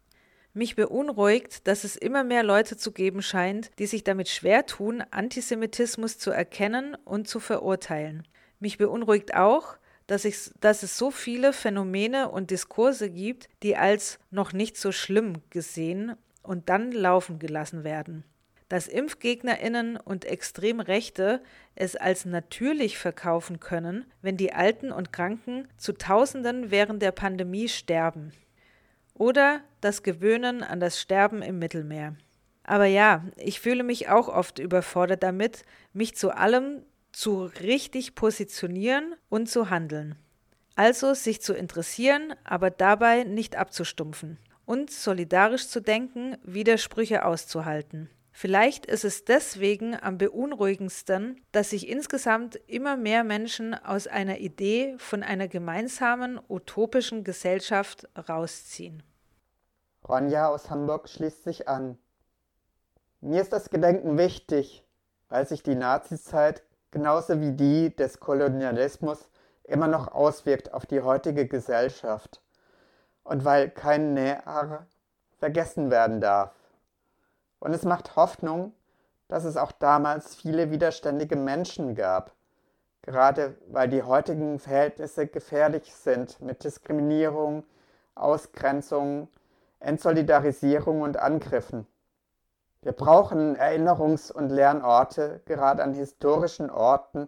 Mich beunruhigt, dass es immer mehr Leute zu geben scheint, die sich damit schwer tun, Antisemitismus zu erkennen und zu verurteilen. Mich beunruhigt auch, dass es so viele Phänomene und Diskurse gibt, die als noch nicht so schlimm gesehen und dann laufen gelassen werden. Dass ImpfgegnerInnen und Extremrechte es als natürlich verkaufen können, wenn die Alten und Kranken zu Tausenden während der Pandemie sterben. Oder das Gewöhnen an das Sterben im Mittelmeer. Aber ja, ich fühle mich auch oft überfordert damit, mich zu allem zu richtig positionieren und zu handeln. Also sich zu interessieren, aber dabei nicht abzustumpfen. Und solidarisch zu denken, Widersprüche auszuhalten. Vielleicht ist es deswegen am beunruhigendsten, dass sich insgesamt immer mehr Menschen aus einer Idee von einer gemeinsamen, utopischen Gesellschaft rausziehen. Ronja aus Hamburg schließt sich an. Mir ist das Gedenken wichtig, weil sich die Nazizeit genauso wie die des Kolonialismus immer noch auswirkt auf die heutige Gesellschaft. Und weil kein Näher vergessen werden darf. Und es macht Hoffnung, dass es auch damals viele widerständige Menschen gab, gerade weil die heutigen Verhältnisse gefährlich sind mit Diskriminierung, Ausgrenzung, Entsolidarisierung und Angriffen. Wir brauchen Erinnerungs- und Lernorte, gerade an historischen Orten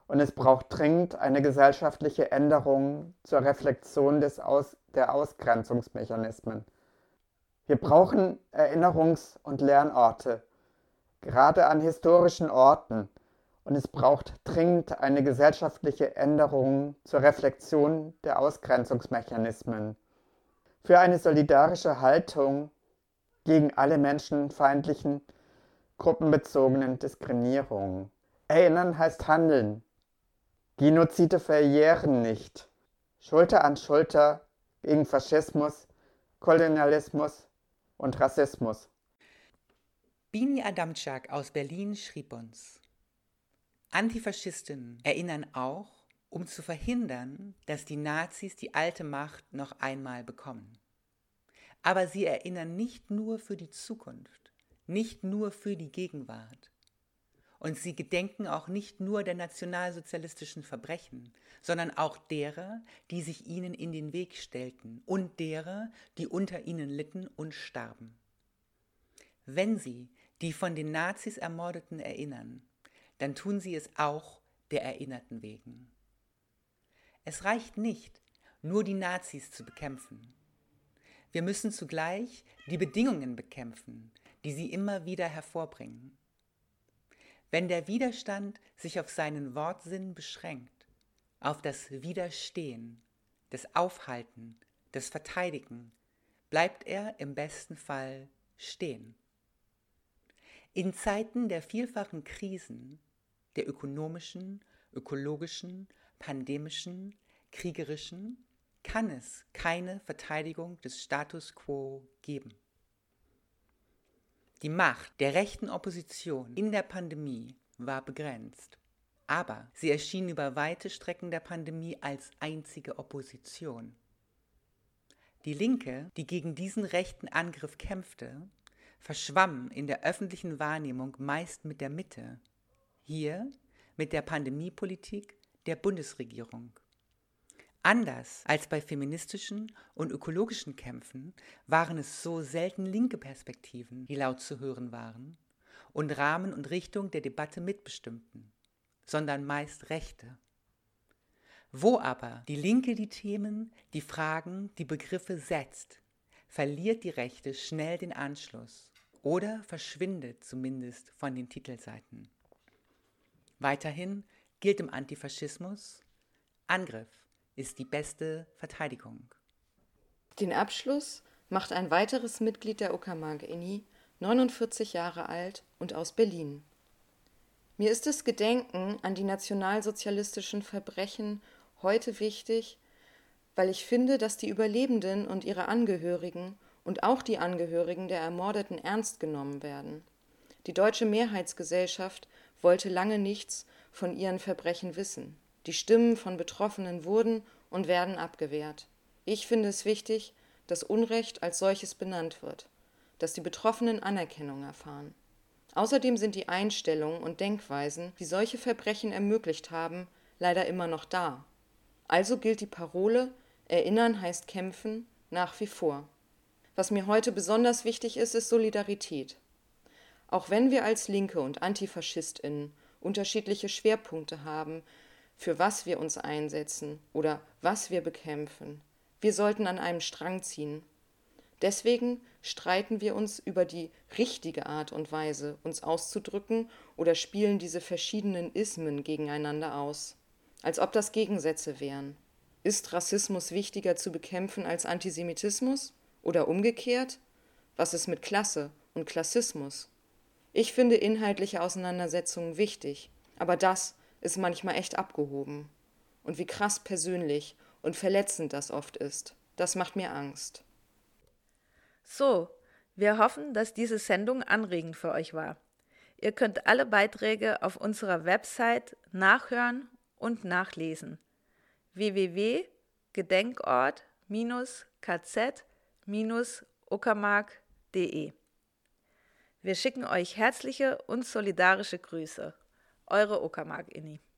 Und es braucht dringend eine gesellschaftliche Änderung zur Reflexion der Ausgrenzungsmechanismen. Wir brauchen Erinnerungs- und Lernorte, gerade an historischen Orten. Und es braucht dringend eine gesellschaftliche Änderung zur Reflexion der Ausgrenzungsmechanismen. Für eine solidarische Haltung gegen alle menschenfeindlichen, gruppenbezogenen Diskriminierungen. Erinnern heißt handeln. Genozide verjähren nicht. Schulter an Schulter gegen Faschismus, Kolonialismus und Rassismus. Bini Adamczak aus Berlin schrieb uns: Antifaschistinnen erinnern auch, um zu verhindern, dass die Nazis die alte Macht noch einmal bekommen. Aber sie erinnern nicht nur für die Zukunft, nicht nur für die Gegenwart. Und sie gedenken auch nicht nur der nationalsozialistischen Verbrechen, sondern auch derer, die sich ihnen in den Weg stellten und derer, die unter ihnen litten und starben. Wenn sie die von den Nazis Ermordeten erinnern, dann tun sie es auch der Erinnerten wegen. Es reicht nicht, nur die Nazis zu bekämpfen. Wir müssen zugleich die Bedingungen bekämpfen, die sie immer wieder hervorbringen. Wenn der Widerstand sich auf seinen Wortsinn beschränkt, auf das Widerstehen, das Aufhalten, das Verteidigen, bleibt er im besten Fall stehen. In Zeiten der vielfachen Krisen, der ökonomischen, ökologischen, pandemischen, kriegerischen, kann es keine Verteidigung des Status quo geben. Die Macht der rechten Opposition in der Pandemie war begrenzt, aber sie erschien über weite Strecken der Pandemie als einzige Opposition. Die Linke, die gegen diesen rechten Angriff kämpfte, verschwamm in der öffentlichen Wahrnehmung meist mit der Mitte, hier mit der Pandemiepolitik der Bundesregierung. Anders als bei feministischen und ökologischen Kämpfen waren es so selten linke Perspektiven, die laut zu hören waren und Rahmen und Richtung der Debatte mitbestimmten, sondern meist Rechte. Wo aber die Linke die Themen, die Fragen, die Begriffe setzt, verliert die Rechte schnell den Anschluss oder verschwindet zumindest von den Titelseiten. Weiterhin gilt im Antifaschismus: Angriff ist die beste Verteidigung. Den Abschluss macht ein weiteres Mitglied der Uckermark INI, 49 Jahre alt und aus Berlin. Mir ist das Gedenken an die nationalsozialistischen Verbrechen heute wichtig, weil ich finde, dass die Überlebenden und ihre Angehörigen und auch die Angehörigen der Ermordeten ernst genommen werden. Die deutsche Mehrheitsgesellschaft wollte lange nichts von ihren Verbrechen wissen. Die Stimmen von Betroffenen wurden und werden abgewehrt. Ich finde es wichtig, dass Unrecht als solches benannt wird, dass die Betroffenen Anerkennung erfahren. Außerdem sind die Einstellungen und Denkweisen, die solche Verbrechen ermöglicht haben, leider immer noch da. Also gilt die Parole „Erinnern heißt kämpfen" nach wie vor. Was mir heute besonders wichtig ist, ist Solidarität. Auch wenn wir als Linke und AntifaschistInnen unterschiedliche Schwerpunkte haben, für was wir uns einsetzen oder was wir bekämpfen. Wir sollten an einem Strang ziehen. Deswegen streiten wir uns über die richtige Art und Weise, uns auszudrücken, oder spielen diese verschiedenen Ismen gegeneinander aus, als ob das Gegensätze wären. Ist Rassismus wichtiger zu bekämpfen als Antisemitismus? Oder umgekehrt? Was ist mit Klasse und Klassismus? Ich finde inhaltliche Auseinandersetzungen wichtig, aber das ist manchmal echt abgehoben. Und wie krass persönlich und verletzend das oft ist, das macht mir Angst. So, wir hoffen, dass diese Sendung anregend für euch war. Ihr könnt alle Beiträge auf unserer Website nachhören und nachlesen. www.gedenkort-kz-uckermark.de. Wir schicken euch herzliche und solidarische Grüße. Eure Uckermark INI.